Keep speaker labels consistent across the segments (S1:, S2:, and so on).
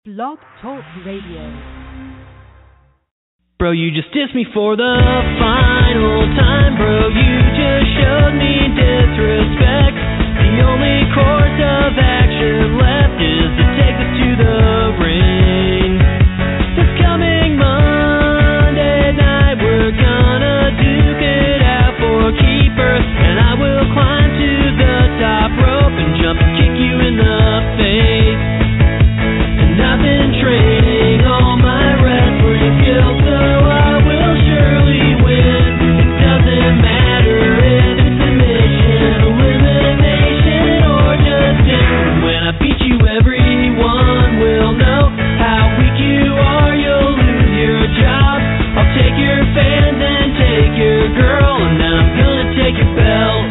S1: Blog Talk Radio.
S2: Bro, you just dissed me for the final time, bro. You just showed me disrespect. The only course of action left is to take this to the ring. This coming Monday night, we're gonna duke it out for keeper, and I will climb to the top rope and jump and kick you in the face. And I've been training all my wrestling skills, so I will surely win. It doesn't matter if it's submission, elimination, or just doom. When I beat you, everyone will know how weak you are. You'll lose your job. I'll take your fans and take your girl, and then I'm gonna take your belt.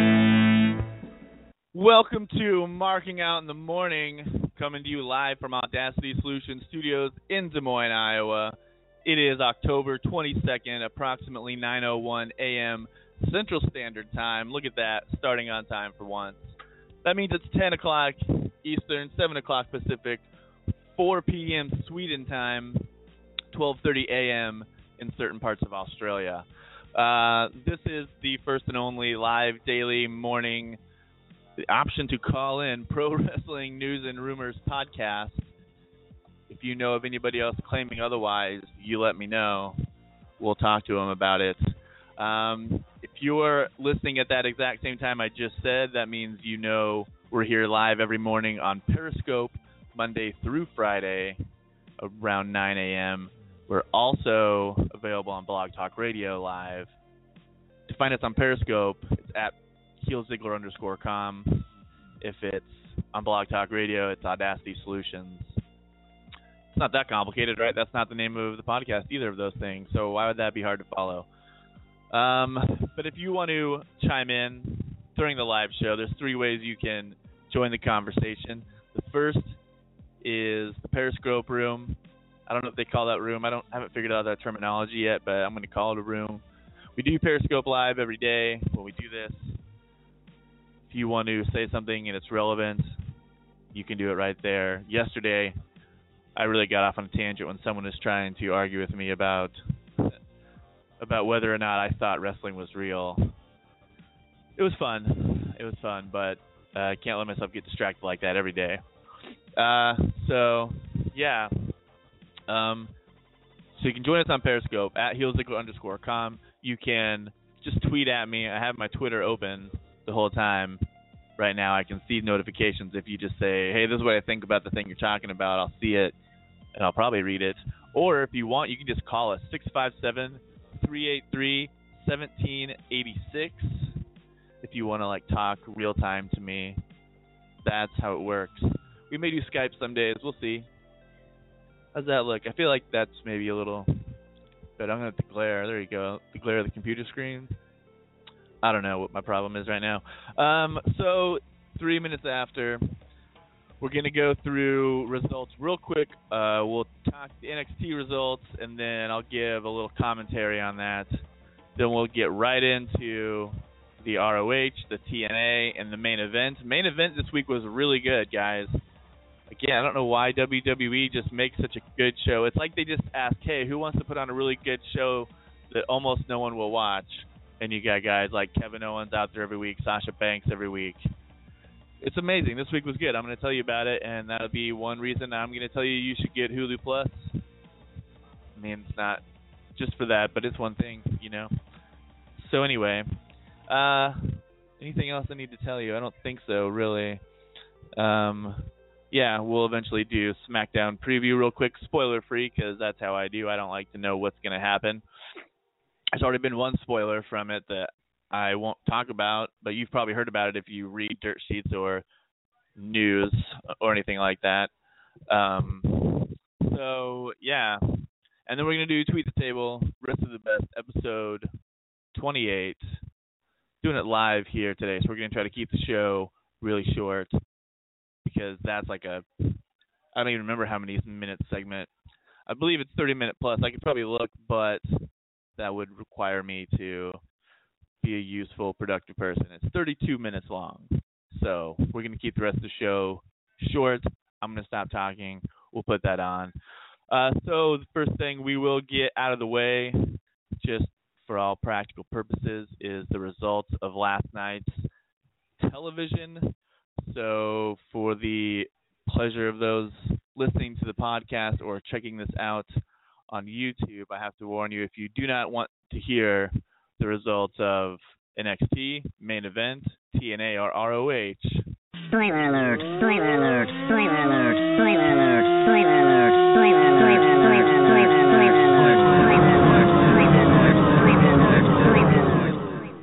S3: Welcome to Marking Out in the Morning, coming to you live from Audacity Solutions Studios in Des Moines, Iowa. It is October 22nd, approximately 9:01 a.m. Central Standard Time. Look at that, starting on time for once. That means it's 10 o'clock Eastern, 7 o'clock Pacific, 4 p.m. Sweden time, 12:30 a.m. in certain parts of Australia. This is the first and only live daily morning, the option to call in Pro Wrestling News and Rumors podcast. If you know of anybody else claiming otherwise, you let me know. We'll talk to them about it. If you're listening at that exact same time I just said, that means you know we're here live every morning on Periscope, Monday through Friday, around 9 a.m. We're also available on Blog Talk Radio Live. To find us on Periscope, it's at HeelZiggler_com. If it's on Blog Talk Radio, it's Audacity Solutions. It's not that complicated, right? That's not the name of the podcast, either of those things. So why would that be hard to follow? But if you want to chime in during the live show, there's three ways you can join the conversation. The first is the Periscope room. I don't know if they call that room. I haven't figured out that terminology yet, but I'm going to call it a room. We do Periscope Live every day when we do this. If you want to say something and it's relevant, you can do it right there. Yesterday, I really got off on a tangent when someone was trying to argue with me about whether or not I thought wrestling was real. It was fun. But I can't let myself get distracted like that every day. So you can join us on Periscope at HeelZiggler_com. You can just tweet at me. I have my Twitter open the whole time. Right now I can see notifications if you just say, hey, this is what I think about the thing you're talking about. I'll see it, and I'll probably read it. Or if you want, you can just call us, 657-383-1786, if you want to talk real time to me. That's how it works. We may do Skype some days. We'll see. How's that look? I feel like that's maybe a little, but I'm going to glare. There you go. The glare of the computer screen. I don't know what my problem is right now. So 3 minutes after, we're going to go through results real quick. We'll talk the NXT results, and then I'll give a little commentary on that. Then we'll get right into the ROH, the TNA, and the main event. Main event this week was really good, guys. Again, I don't know why WWE just makes such a good show. It's like they just ask, hey, who wants to put on a really good show that almost no one will watch? And you got guys like Kevin Owens out there every week, Sasha Banks every week. It's amazing. This week was good. I'm going to tell you about it, and that'll be one reason I'm going to tell you should get Hulu Plus. I mean, it's not just for that, but it's one thing, you know. So anyway, anything else I need to tell you? I don't think so, really. Yeah, we'll eventually do SmackDown preview real quick, spoiler-free, because that's how I do. I don't like to know what's going to happen. There's already been one spoiler from it that I won't talk about, but you've probably heard about it if you read dirt sheets or news or anything like that. So, yeah. And then we're going to do Tweet the Table, Rest of the Best, episode 28. Doing it live here today, so we're going to try to keep the show really short because that's I don't even remember how many minute segment. I believe it's 30-minute plus. I could probably look, but that would require me to be a useful, productive person. It's 32 minutes long. So we're going to keep the rest of the show short. I'm going to stop talking. we'll put that on. So the first thing we will get out of the way, just for all practical purposes, is the results of last night's television. So for the pleasure of those listening to the podcast or checking this out on YouTube, I have to warn you, if you do not want to hear the results of NXT, main event, TNA, or ROH.
S4: Spoiler alert, spoiler alert, spoiler alert, spoiler alert, spoiler alert, spoiler alert, spoiler alert, spoiler alert.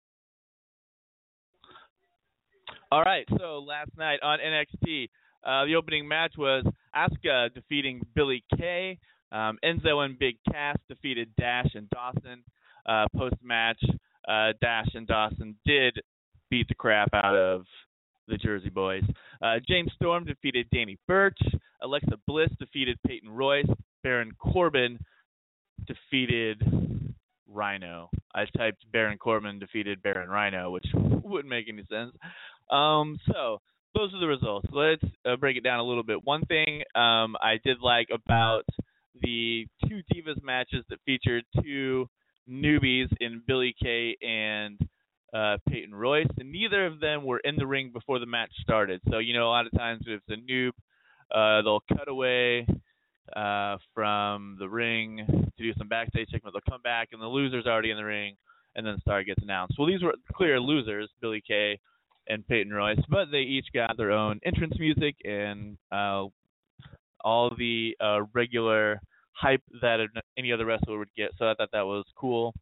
S3: All right, so last night on NXT, the opening match was Asuka defeating Billie Kay. Enzo and Big Cass defeated Dash and Dawson. Post-match, Dash and Dawson did beat the crap out of the Jersey Boys. James Storm defeated Danny Burch. Alexa Bliss defeated Peyton Royce. Baron Corbin defeated Rhino. I typed Baron Corbin defeated Baron Rhino, which wouldn't make any sense. So those are the results. Let's break it down a little bit. One thing I did like about the two Divas matches that featured two newbies in Billie Kay and Peyton Royce, and neither of them were in the ring before the match started. So, a lot of times if it's a noob, they'll cut away from the ring to do some backstage segment. They'll come back, and the loser's already in the ring, and then the star gets announced. Well, these were clear losers, Billie Kay and Peyton Royce, but they each got their own entrance music and all the regular hype that any other wrestler would get. So I thought that was cool.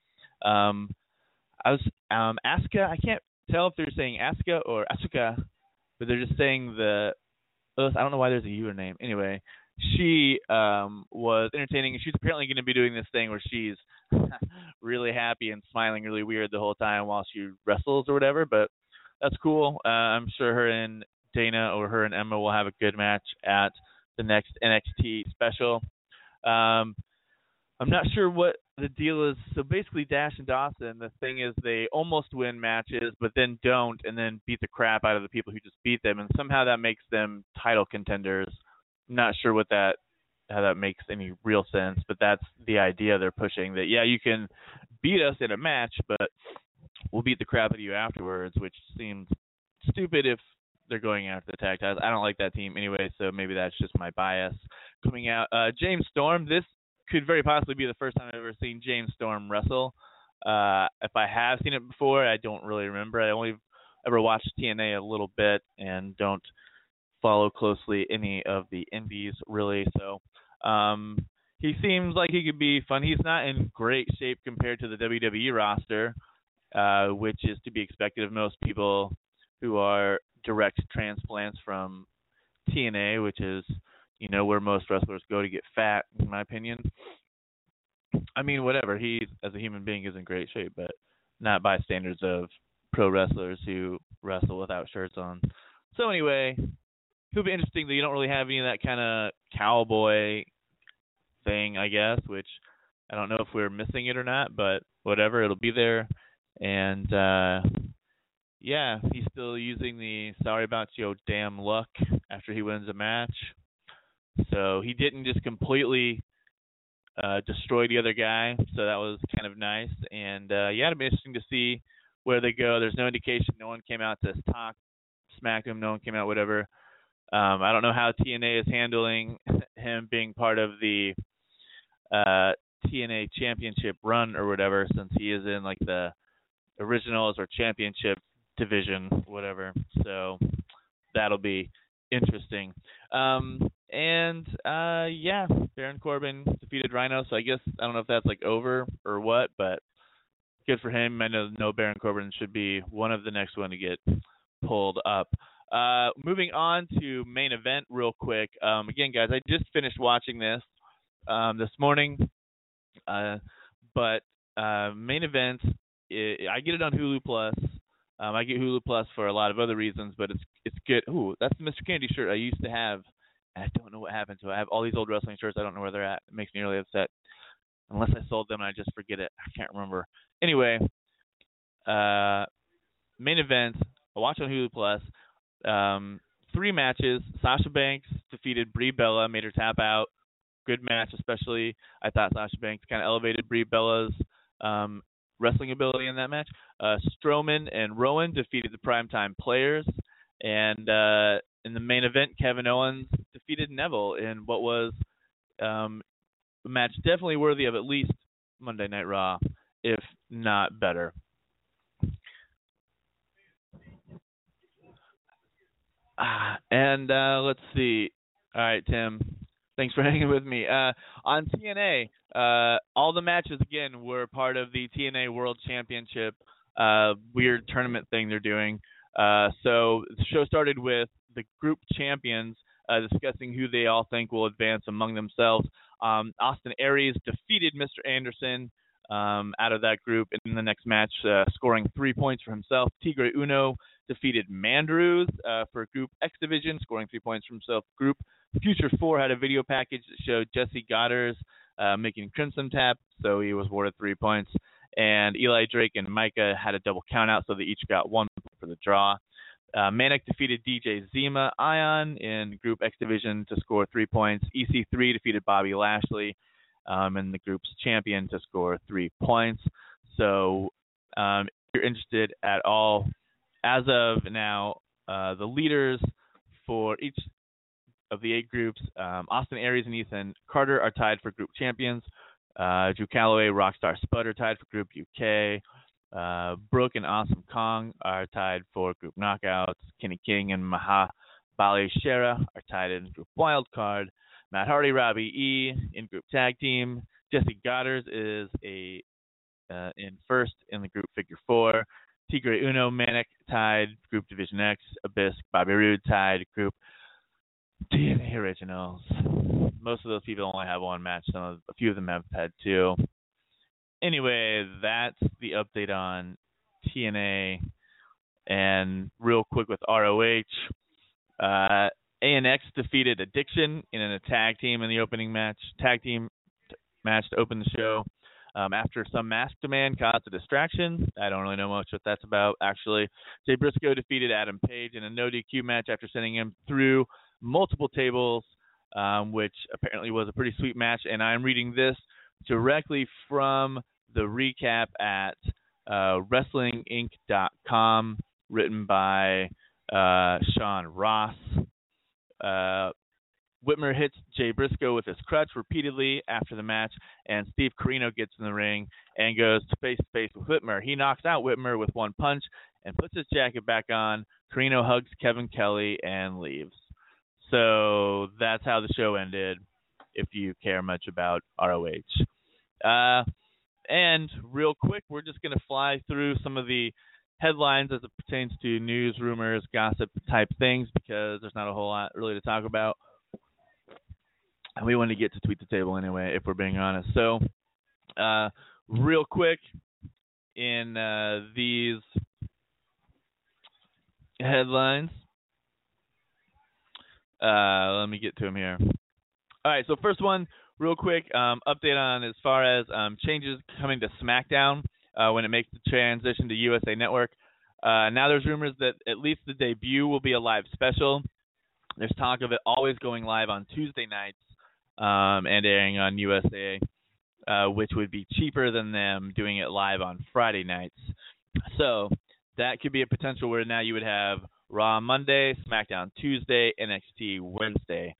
S3: Asuka, I can't tell if they're saying Asuka or Asuka, but they're just saying I don't know why there's a U name. Anyway, she was entertaining, and she's apparently going to be doing this thing where she's really happy and smiling really weird the whole time while she wrestles or whatever, but that's cool. I'm sure her and Dana or her and Emma will have a good match at the next NXT special. I'm not sure what the deal is. So basically, Dash and Dawson, the thing is they almost win matches, but then don't, and then beat the crap out of the people who just beat them, and somehow that makes them title contenders. I'm not sure how that makes any real sense, but that's the idea they're pushing, that, yeah, you can beat us in a match, but we'll beat the crap out of you afterwards, which seems stupid if they're going after the tag titles. I don't like that team anyway, so maybe that's just my bias coming out. James Storm, this could very possibly be the first time I've ever seen James Storm wrestle. If I have seen it before, I don't really remember. I only ever watched TNA a little bit and don't follow closely any of the indies, really. So he seems like he could be fun. He's not in great shape compared to the WWE roster, which is to be expected of most people who are direct transplants from TNA, which is, where most wrestlers go to get fat, in my opinion. I mean, whatever. He, as a human being, is in great shape, but not by standards of pro wrestlers who wrestle without shirts on. So anyway, it'll be interesting that you don't really have any of that kind of cowboy thing, I guess, which I don't know if we're missing it or not, but whatever, it'll be there. And, yeah, he's still using the sorry about your damn luck after he wins a match. So he didn't just completely destroy the other guy, so that was kind of nice. And, yeah, it'll be interesting to see where they go. There's no indication. No one came out to talk smack him. No one came out, whatever. I don't know how TNA is handling him being part of the TNA championship run or whatever, since he is in, like, the originals or championship division, whatever. So that'll be interesting. Yeah, Baron Corbin defeated Rhino, so I guess I don't know if that's like over or what, but good for him. I know Baron Corbin should be one of the next one to get pulled up. Moving on to main event real quick. Again, guys, I just finished watching this morning, but main event, I get it on Hulu Plus. I get Hulu Plus for a lot of other reasons, but it's good. Ooh, that's the Mr. Kennedy shirt I used to have, and I don't know what happened to it. I have all these old wrestling shirts. I don't know where they're at. It makes me really upset. Unless I sold them and I just forget it. I can't remember. Anyway, main event, I watch on Hulu Plus. 3 matches. Sasha Banks defeated Brie Bella, made her tap out. Good match, especially. I thought Sasha Banks kind of elevated Brie Bella's wrestling ability in that match. Strowman and Rowan defeated the Primetime Players. And in the main event, Kevin Owens defeated Neville in what was a match definitely worthy of at least Monday Night Raw, if not better. And let's see. All right, Tim. Thanks for hanging with me. On TNA, all the matches, again, were part of the TNA World Championship weird tournament thing they're doing. So the show started with the group champions discussing who they all think will advance among themselves. Austin Aries defeated Mr. Anderson out of that group in the next match, scoring 3 points for himself. Tigre Uno defeated Mandrews for Group X Division, scoring 3 points for himself. Group Future 4 had a video package that showed Jesse Goddard making Crimson Tap, so he was awarded 3 points. And Eli Drake and Micah had a double countout, so they each got 1 point for the draw. Manic defeated DJ Zima Ion in Group X Division to score 3 points. EC3 defeated Bobby Lashley and the group's champion to score 3 points. So if you're interested at all, as of now, the leaders for each of the 8 groups, Austin Aries and Ethan Carter are tied for group champions. Drew Calloway, Rockstar Spud are tied for Group UK. Brooke and Awesome Kong are tied for Group Knockouts. Kenny King and Mahabali Shera are tied in Group Wildcard. Matt Hardy, Robbie E in Group Tag Team. Jesse Goddard is in first in the Group Figure 4. Tigre Uno, Manic tied Group Division X. Abyss, Bobby Roode tied Group TNA Originals. Most of those people only have 1 match. A few of them have had 2. Anyway, that's the update on TNA. And real quick with ROH, ANX defeated Addiction in a tag team in the opening match. Tag team match to open the show. After some mask demand caused a distraction. I don't really know much what that's about, actually. Jay Briscoe defeated Adam Page in a no DQ match after sending him through multiple tables, which apparently was a pretty sweet match. And I'm reading this directly from the recap at WrestlingInc.com, written by Sean Ross. Whitmer hits Jay Briscoe with his crutch repeatedly after the match, and Steve Corino gets in the ring and goes face-to-face with Whitmer. He knocks out Whitmer with 1 punch and puts his jacket back on. Corino hugs Kevin Kelly and leaves. So that's how the show ended, if you care much about ROH. And real quick, we're just going to fly through some of the headlines as it pertains to news, rumors, gossip type things, because there's not a whole lot really to talk about. And we want to get to Tweet the Table anyway, if we're being honest. So, real quick, in these headlines, let me get to them here. All right, so first one, real quick, update on as far as changes coming to SmackDown when it makes the transition to USA Network. Now there's rumors that at least the debut will be a live special. There's talk of it always going live on Tuesday nights and airing on USA, which would be cheaper than them doing it live on Friday nights. So that could be a potential where now you would have Raw Monday, SmackDown Tuesday, NXT Wednesday.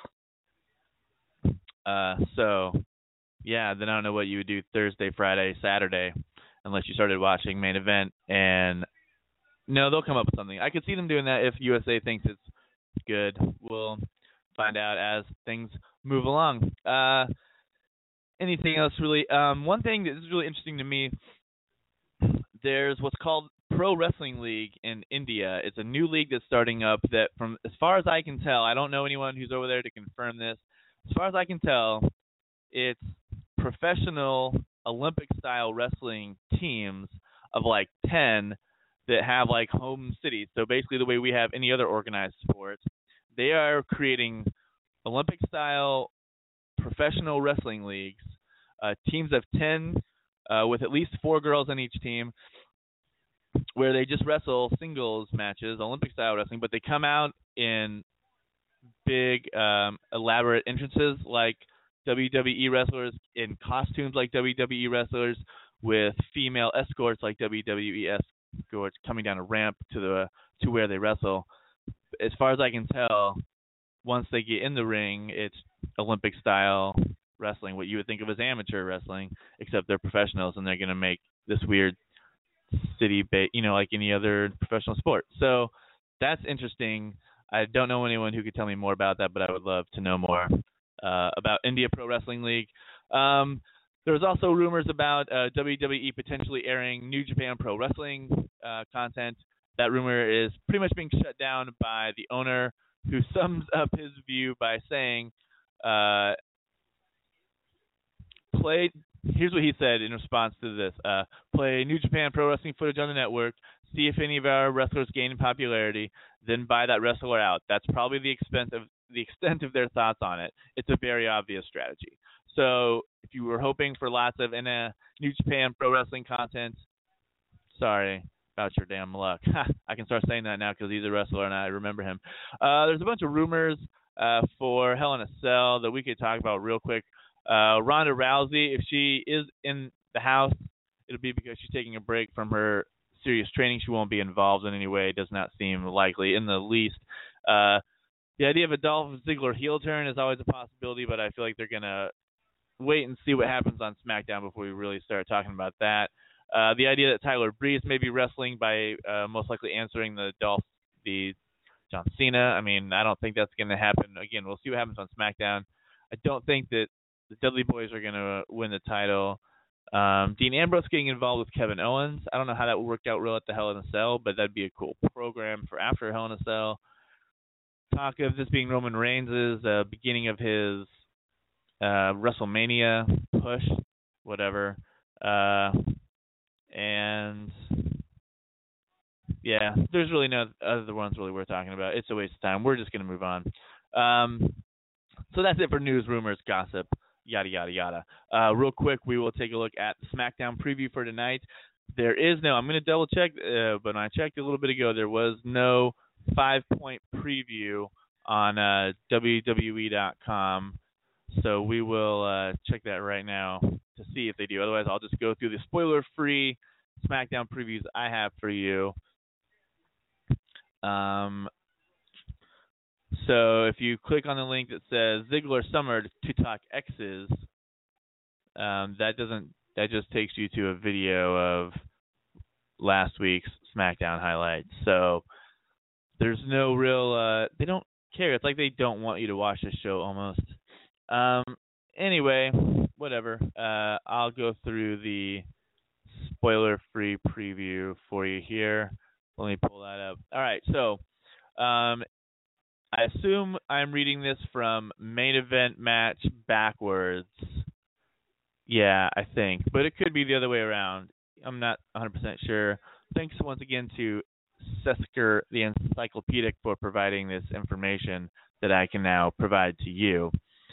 S3: So, yeah, then I don't know what you would do Thursday, Friday, Saturday, unless you started watching Main Event. And no, they'll come up with something. I could see them doing that if USA thinks it's good. We'll find out as things move along. Anything else really? One thing that is really interesting to me, there's what's called Pro Wrestling League in India. It's a new league that's starting up that, from as far as I can tell, I don't know anyone who's over there to confirm this. As far as I can tell, it's professional Olympic-style wrestling teams of like 10 that have like home cities. So basically the way we have any other organized sport, they are creating Olympic-style professional wrestling leagues, teams of 10 with at least 4 girls on each team. where they just wrestle singles matches, Olympic style wrestling, but they come out in big, elaborate entrances like WWE wrestlers, in costumes like WWE wrestlers, with female escorts like WWE escorts coming down a ramp to where they wrestle. As far as I can tell, once they get in the ring, it's Olympic style wrestling, what you would think of as amateur wrestling, except they're professionals and they're going to make this weird like any other professional sport. So that's interesting. I don't know anyone who could tell me more about that, but I would love to know more about India Pro Wrestling League. There was also rumors about WWE potentially airing New Japan Pro Wrestling content. That rumor is pretty much being shut down by the owner, who sums up his view by saying, here's what he said in response to this. Play New Japan Pro Wrestling footage on the network, see if any of our wrestlers gain in popularity, then buy that wrestler out. That's probably the extent of their thoughts on it. It's a very obvious strategy. So if you were hoping for lots of New Japan Pro Wrestling content, sorry about your damn luck. I can start saying that now because he's a wrestler and I remember him. There's a bunch of rumors for Hell in a Cell that we could talk about real quick. Ronda Rousey, if she is in the house, it'll be because she's taking a break from her serious training. She won't be involved in any way. It does not seem likely in the least. The idea of a Dolph Ziggler heel turn is always a possibility, but I feel like they're going to wait and see what happens on SmackDown before we really start talking about that. The idea that Tyler Breeze may be wrestling by most likely answering the John Cena. I mean, I don't think that's going to happen. Again, we'll see what happens on SmackDown. I don't think that the Dudley Boys are going to win the title. Dean Ambrose getting involved with Kevin Owens. I don't know how that would work out real at the Hell in a Cell, but that'd be a cool program for after Hell in a Cell. Talk of this being Roman Reigns' beginning of his WrestleMania push, whatever. And yeah, there's really no other ones really worth talking about. It's a waste of time. We're just going to move on. So that's it for news, rumors, gossip, yada, yada, yada. Real quick, we will take a look at the SmackDown preview for tonight. There is no, I'm going to double check, but when I checked a little bit ago, there was no 5-point preview on WWE.com. So we will check that right now to see if they do. Otherwise, I'll just go through the spoiler-free SmackDown previews I have for you. So if you click on the link that says Ziggler summoned to talk X's, that just takes you to a video of last week's SmackDown highlights. So there's no real they don't care. It's like they don't want you to watch this show almost. Anyway, whatever. I'll go through the spoiler-free preview for you here. Let me pull that up. All right, so I assume I'm reading this from main event match backwards. Yeah, I think. But it could be the other way around. I'm not 100% sure. Thanks once again to Sesker the Encyclopedic for providing this information that I can now provide to you.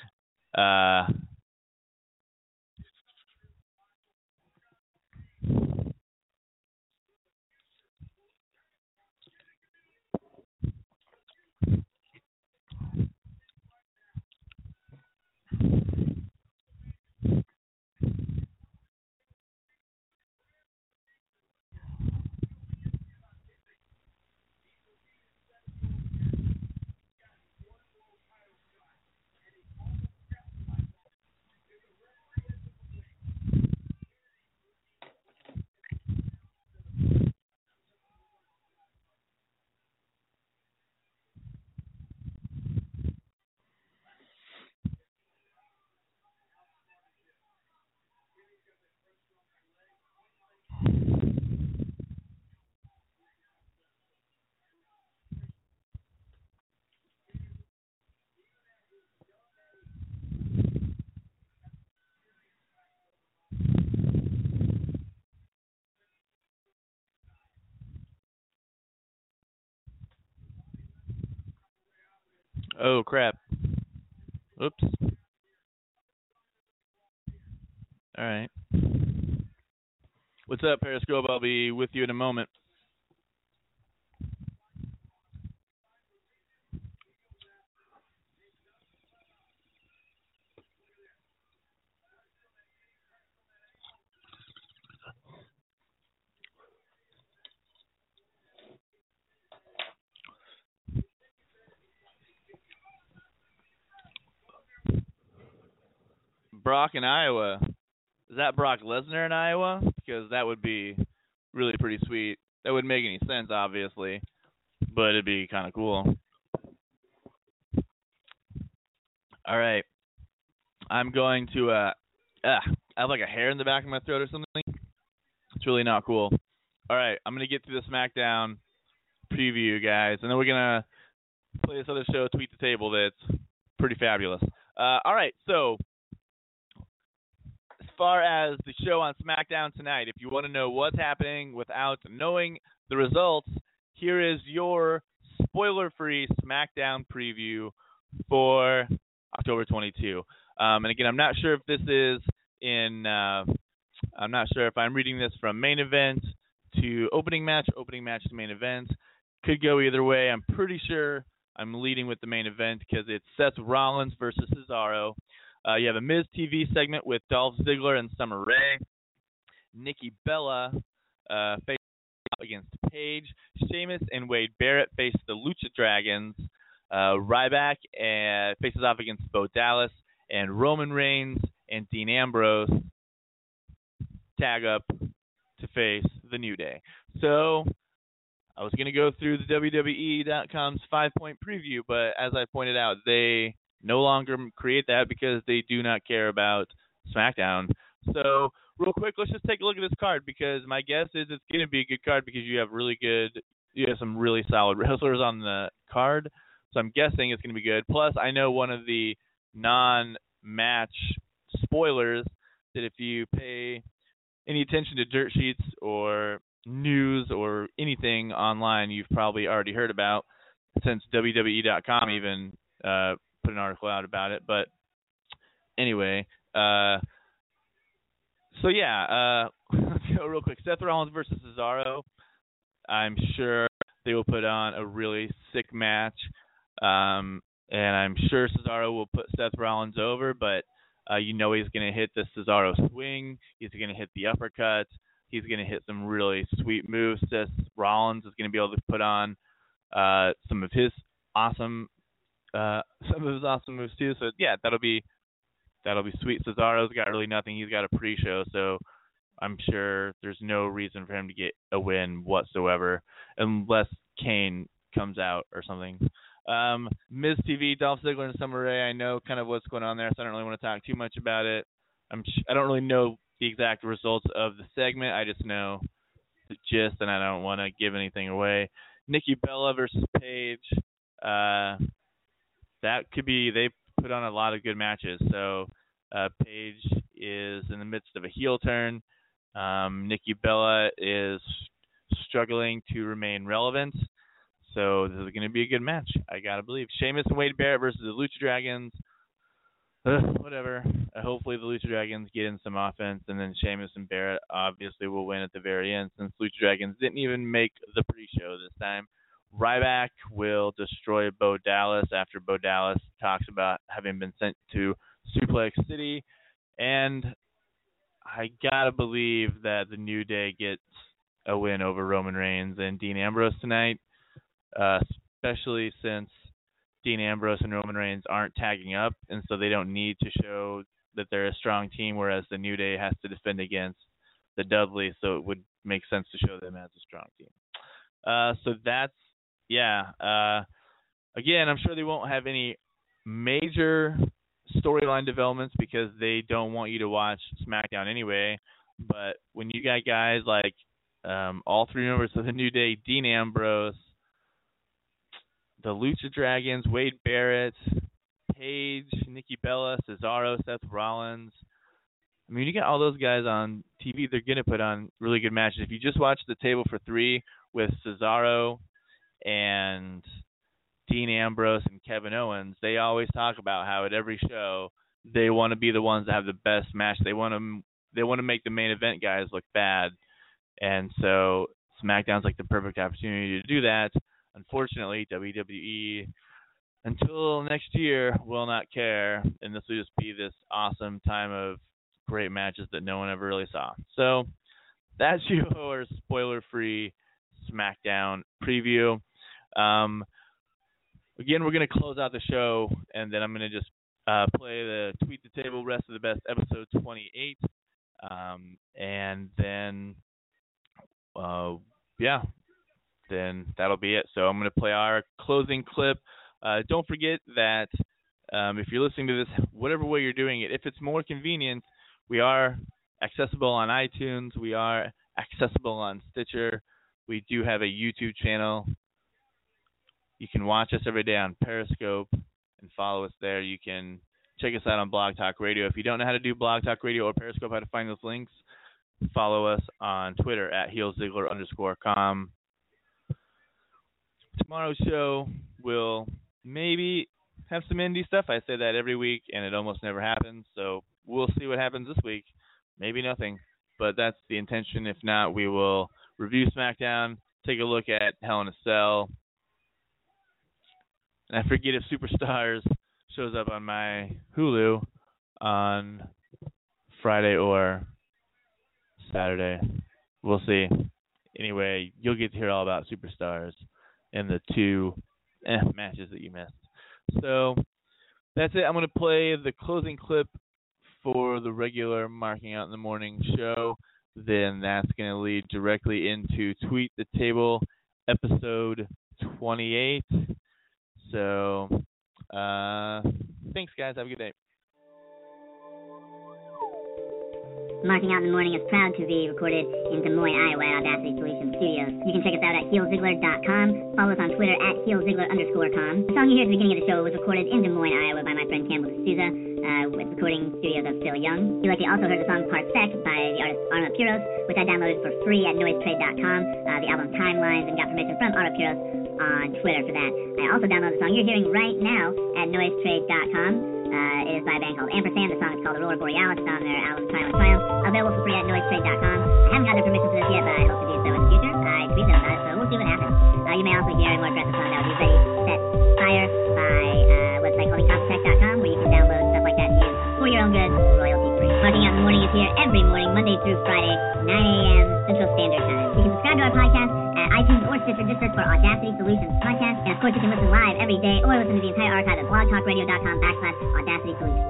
S3: Oh, crap. Oops. All right. What's up, Periscope? I'll be with you in a moment. Brock in Iowa. Is that Brock Lesnar in Iowa? Because that would be really pretty sweet. That wouldn't make any sense, obviously, but it'd be kind of cool. All right. I'm going to, I have like a hair in the back of my throat or something. It's really not cool. All right. I'm going to get through the SmackDown preview, guys, and then we're going to play this other show, Tweet the Table, that's pretty fabulous. All right. So, as far as the show on SmackDown tonight, if you want to know what's happening without knowing the results, here is your spoiler-free SmackDown preview for October 22. And again, I'm not sure if this is I'm not sure if I'm reading this from main event to opening match to main event. Could go either way. I'm pretty sure I'm leading with the main event because it's Seth Rollins versus Cesaro. You have a Miz TV segment with Dolph Ziggler and Summer Rae. Nikki Bella faces off against Paige. Sheamus and Wade Barrett face the Lucha Dragons. Ryback faces off against Bo Dallas. And Roman Reigns and Dean Ambrose tag up to face the New Day. So I was going to go through the WWE.com's 5-point preview, but as I pointed out, they no longer create that because they do not care about SmackDown. So real quick, let's just take a look at this card because my guess is it's going to be a good card because you have some really solid wrestlers on the card. So I'm guessing it's going to be good. Plus, I know one of the non-match spoilers that if you pay any attention to dirt sheets or news or anything online, you've probably already heard about, since WWE.com even put an article out about it. But anyway, let's go real quick. Seth Rollins versus Cesaro. I'm sure they will put on a really sick match. And I'm sure Cesaro will put Seth Rollins over, but he's going to hit the Cesaro swing. He's going to hit the uppercut. He's going to hit some really sweet moves. Seth Rollins is going to be able to put on some of his awesome moves too. So yeah, that'll be sweet. Cesaro's got really nothing. He's got a pre-show, so I'm sure there's no reason for him to get a win whatsoever, unless Kane comes out or something. Miz TV, Dolph Ziggler and Summer Rae. I know kind of what's going on there, so I don't really want to talk too much about it. I don't really know the exact results of the segment. I just know the gist, and I don't want to give anything away. Nikki Bella versus Paige. That could be. They put on a lot of good matches. So Paige is in the midst of a heel turn. Nikki Bella is struggling to remain relevant. So this is going to be a good match, I got to believe. Sheamus and Wade Barrett versus the Lucha Dragons. Whatever. Hopefully the Lucha Dragons get in some offense, and then Sheamus and Barrett obviously will win at the very end since Lucha Dragons didn't even make the pre-show this time. Ryback will destroy Bo Dallas after Bo Dallas talks about having been sent to Suplex City. And I got to believe that the New Day gets a win over Roman Reigns and Dean Ambrose tonight. Especially since Dean Ambrose and Roman Reigns aren't tagging up, and so they don't need to show that they're a strong team, whereas the New Day has to defend against the Dudleys, so it would make sense to show them as a strong team. So that's, again, I'm sure they won't have any major storyline developments because they don't want you to watch SmackDown anyway, but when you got guys like all three members of the New Day, Dean Ambrose, the Lucha Dragons, Wade Barrett, Paige, Nikki Bella, Cesaro, Seth Rollins. I mean, you got all those guys on TV. They're going to put on really good matches. If you just watch the table for three with Cesaro and Dean Ambrose and Kevin Owens, they always talk about how at every show they want to be the ones that have the best match. They want to make the main event guys look bad. And so SmackDown's like the perfect opportunity to do that. Unfortunately, WWE, until next year, will not care, and this will just be this awesome time of great matches that no one ever really saw. So that's your spoiler-free SmackDown preview. Again, we're going to close out the show, and then I'm going to just play the Tweet the Table Rest of the Best episode 28. And then, then that'll be it. So I'm going to play our closing clip. Don't forget that if you're listening to this, whatever way you're doing it, if it's more convenient, we are accessible on iTunes. We are accessible on Stitcher. We do have a YouTube channel. You can watch us every day on Periscope and follow us there. You can check us out on Blog Talk Radio. If you don't know how to do Blog Talk Radio or Periscope, how to find those links, follow us on Twitter at HeelZiggler_com. Tomorrow's show will maybe have some indie stuff. I say that every week, and it almost never happens. So we'll see what happens this week. Maybe nothing, but that's the intention. If not, we will review SmackDown, take a look at Hell in a Cell. And I forget if Superstars shows up on my Hulu on Friday or Saturday. We'll see. Anyway, you'll get to hear all about Superstars and the two matches that you missed. So that's it. I'm going to play the closing clip for the regular Marking Out in the Morning show. Then that's going to lead directly into Tweet the Table episode 28. So thanks, guys. Have a good day.
S4: Marking Out in the Morning is proud to be recorded in Des Moines, Iowa at Audacity Solutions Studios. You can check us out at HeelZiggler.com. Follow us on Twitter at HeelZiggler_com. The song you hear at the beginning of the show was recorded in Des Moines, Iowa by my friend Campbell D'Souza with recording studios of Phil Young. You likely also heard the song Parsec by the artist Arno Puros, which I downloaded for free at noisetrade.com. The album Timelines, and got permission from Arno Puros on Twitter for that. I also downloaded the song you're hearing right now at noisetrade.com. It is by a band called Ampersand. The song is called Aurora Borealis. It's on their album Triumph Triumph. Available for free at noisetrade.com. I haven't got their permission for this yet, but I hope to do so in the future. I tweet them about it, so we'll see what happens. You may also hear a more aggressive song that would be Ready, Set, Fire by a website called Incompetech.com, where you can download stuff like that to use for your own good, royalty free. Marking Out in the Morning is here every morning, Monday through Friday, 9 a.m. Central Standard Time. You can subscribe to our podcast at iTunes or Stitcher. Just search for Audacity Solutions Podcast. And of course, you can listen live every day or listen to the entire archive at blogtalkradio.com/Audacity Solutions.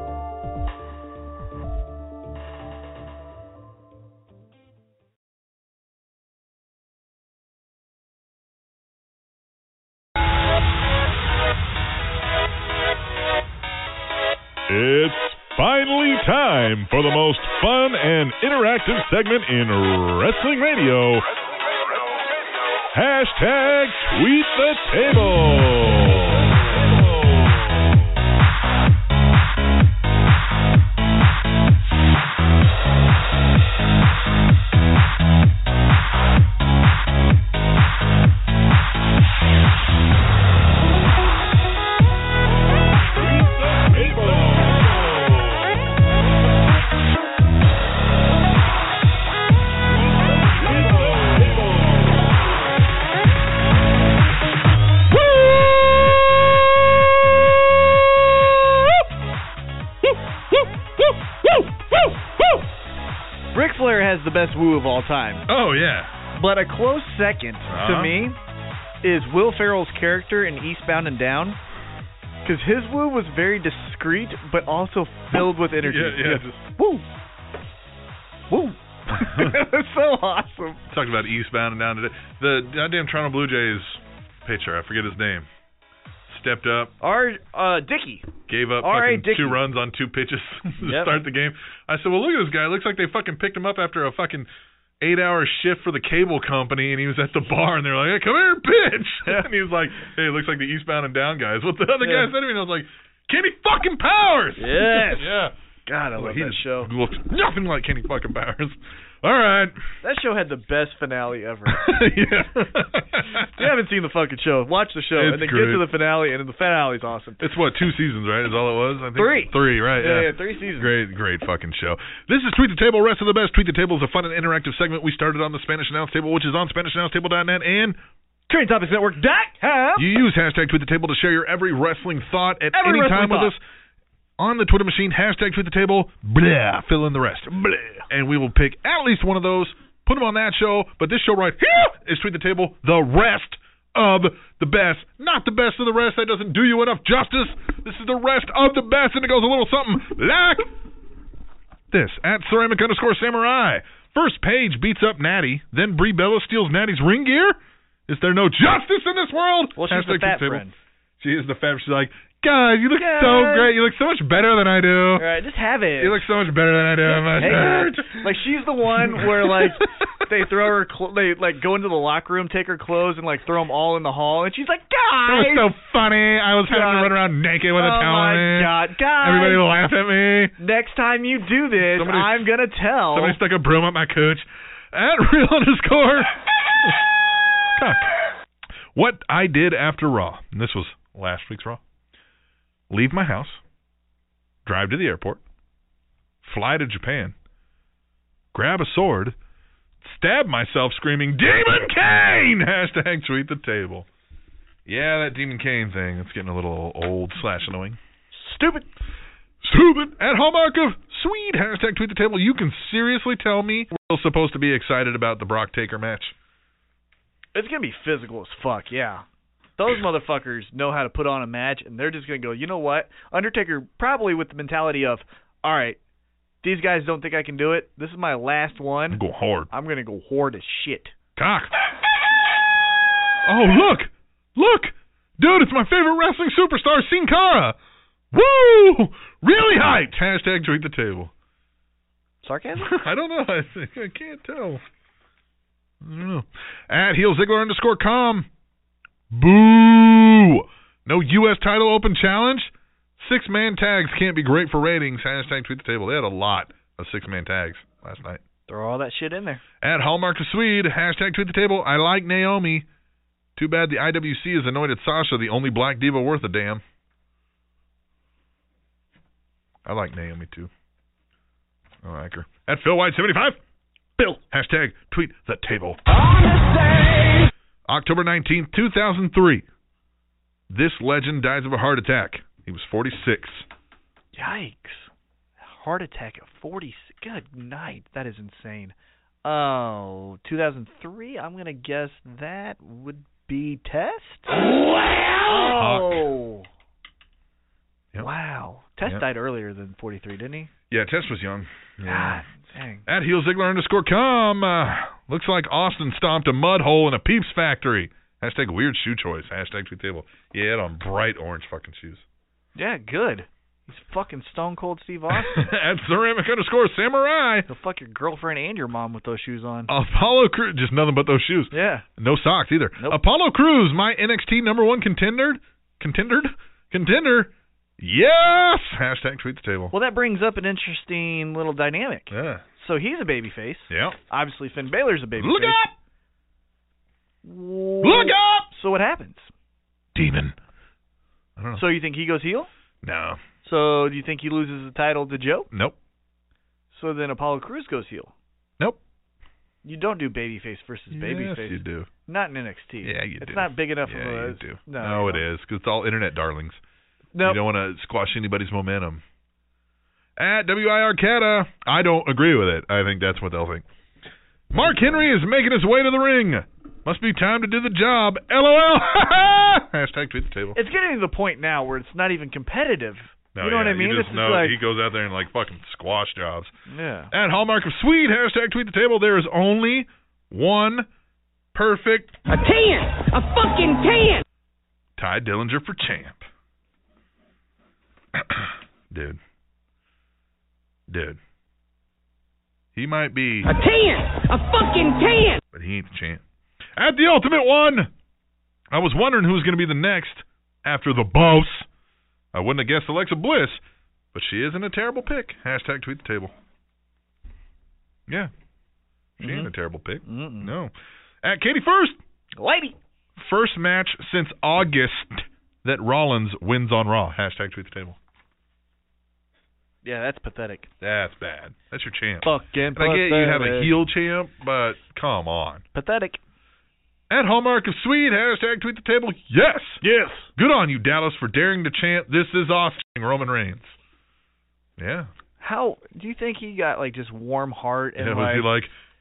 S5: It's finally time for the most fun and interactive segment in wrestling radio. Hashtag Tweet the Table.
S6: The best woo of all time.
S5: Oh, yeah.
S6: But a close second to me is Will Ferrell's character in Eastbound and Down, because his woo was very discreet, but also filled with energy.
S5: Yeah.
S6: Woo! Woo! It was so awesome.
S5: Talked about Eastbound and Down today. The goddamn Toronto Blue Jays pitcher, I forget his name, stepped up.
S6: Dickey.
S5: Gave up fucking 2 runs on 2 pitches to start the game. I said, well, look at this guy. It looks like they fucking picked him up after a fucking 8-hour shift for the cable company, and he was at the bar, and they're like, hey, come here, pitch. And he was like, hey, it looks like the Eastbound and Down guys. What the other guy said to me, and I was like, Kenny fucking Powers.
S6: Yes.
S5: Yeah.
S6: God, I love that show.
S5: Looks nothing like Kenny fucking Powers. All right.
S6: That show had the best finale ever.
S5: Yeah.
S6: If you haven't seen the fucking show, watch the show and then get to the finale, and the finale's awesome.
S5: It's what, 2 seasons, right? Is all it was? I think
S6: 3.
S5: 3, right?
S6: Yeah, 3 seasons.
S5: Great fucking show. This is Tweet the Table, Rest of the Best. Tweet the Table is a fun and interactive segment we started on the Spanish Announce Table, which is on SpanishAnnounceTable.net and
S6: TrainTopicsNetwork.com.
S5: You use hashtag Tweet the Table to share your every wrestling thought at any time with us on the Twitter machine. Hashtag Tweet the Table. Blah. Fill in the rest. Blah. And we will pick at least one of those, put them on that show. But this show right here is Tweet the Table, the rest of the best. Not the best of the rest. That doesn't do you enough justice. This is the rest of the best, and it goes a little something like this. At Ceramic_Samurai. First Paige beats up Natty. Then Brie Bella steals Natty's ring gear. Is there no justice in this world?
S6: Well, she's the fat friend.
S5: She is the fat. She's like, guys, you look so great. You look so much better than I do.
S6: All right, just have it.
S5: You look so much better than I do.
S6: Like, she's the one where, like, they throw her, they, like, go into the locker room, take her clothes, and, like, throw them all in the hall. And she's like, guys.
S5: That was so funny. I was having to run around naked with a towel on.
S6: Oh, my God. Guys.
S5: Everybody laugh at me.
S6: Next time you do this, I'm going to tell.
S5: Somebody stuck a broom up my cooch. At real_. Cock. What I did after Raw, and this was last week's Raw, leave my house, drive to the airport, fly to Japan, grab a sword, stab myself screaming, Demon Kane! # tweet the table. Yeah, that Demon Kane thing, it's getting a little old / annoying.
S6: Stupid.
S5: At Hallmark of Swede, # tweet the table. You can seriously tell me we're supposed to be excited about the Brock Taker match?
S6: It's going to be physical as fuck, yeah. Those motherfuckers know how to put on a match, and they're just going to go, you know what? Undertaker probably with the mentality of, all right, these guys don't think I can do it. This is my last one.
S5: Go hard.
S6: I'm going to go hard as shit.
S5: Cock. Oh, look. Dude, it's my favorite wrestling superstar, Sin Cara. Woo! Really hyped. # tweet the table.
S6: Sarcasm?
S5: I don't know. I can't tell. I don't know. At HeelZiggler_com. Boo! No U.S. title open challenge? 6-man tags can't be great for ratings. # tweet the table. They had a lot of 6-man tags last night.
S6: Throw all that shit in there.
S5: At Hallmark of Swede, # tweet the table. I like Naomi. Too bad the IWC has anointed Sasha the only black diva worth a damn. I like Naomi too. I like her. At Phil White 75. Bill. # tweet the table. October 19th, 2003. This legend dies of a heart attack. He was 46.
S6: Yikes. Heart attack at 46. Good night. That is insane. Oh, 2003? I'm going to guess that would be Test? Oh.
S5: Yep.
S6: Wow. Test died earlier than 43, didn't he?
S5: Yeah, Test was young. Yeah.
S6: God, dang.
S5: At HeelZiggler_com. Looks like Austin stomped a mud hole in a Peeps factory. # weird shoe choice. # tweet table. Yeah, he had on bright orange fucking shoes.
S6: Yeah, good. He's fucking Stone Cold Steve Austin.
S5: At Ceramic_Samurai.
S6: He'll fuck your girlfriend and your mom with those shoes on.
S5: Apollo Crews. Just nothing but those shoes.
S6: Yeah.
S5: No socks either.
S6: Nope.
S5: Apollo Crews, my NXT #1 contender. Yes! # tweet the table.
S6: Well, that brings up an interesting little dynamic.
S5: Yeah.
S6: So he's a babyface.
S5: Yeah.
S6: Obviously, Finn Balor's a babyface.
S5: Look up! Look up!
S6: So what happens?
S5: Demon. I don't know.
S6: So you think he goes heel?
S5: No.
S6: So do you think he loses the title to Joe?
S5: Nope.
S6: So then Apollo Crews goes heel?
S5: Nope.
S6: You don't do babyface versus babyface.
S5: Yes, you do.
S6: Not in NXT.
S5: Yeah, you do.
S6: It's not big enough of a...
S5: Yeah, you do.
S6: No,
S5: it is, because it's all internet darlings.
S6: Nope.
S5: You don't want to squash anybody's momentum. At WIRCATA, I don't agree with it. I think that's what they'll think. Mark Henry is making his way to the ring. Must be time to do the job. LOL. # tweet the table.
S6: It's getting to the point now where it's not even competitive.
S5: No,
S6: you know what I mean?
S5: You just
S6: it's
S5: know
S6: like,
S5: he goes out there and like fucking squash jobs.
S6: Yeah.
S5: At Hallmark of Swede, # tweet the table. There is only one perfect...
S2: A 10! A fucking 10!
S5: Ty Dillinger for champ. Dude. He might be...
S2: A 10! A fucking 10!
S5: But he ain't the champ. At the Ultimate One, I was wondering who was going to be the next after the boss. I wouldn't have guessed Alexa Bliss, but she isn't a terrible pick. # tweet the table. Yeah. She ain't a terrible pick.
S6: Mm-mm.
S5: No. At Katie First.
S6: Lady.
S5: First match since August that Rollins wins on Raw. # tweet the table.
S6: Yeah, that's pathetic.
S5: That's bad. That's your champ.
S6: Fucking
S5: I get you have a heel champ, but come on.
S6: Pathetic.
S5: At Hallmark of Swede, # tweet the table. Yes.
S6: Yes.
S5: Good on you, Dallas, for daring to chant, "This is Austin," Roman Reigns. Yeah.
S6: How do you think he got like just warm heart and
S5: was he like,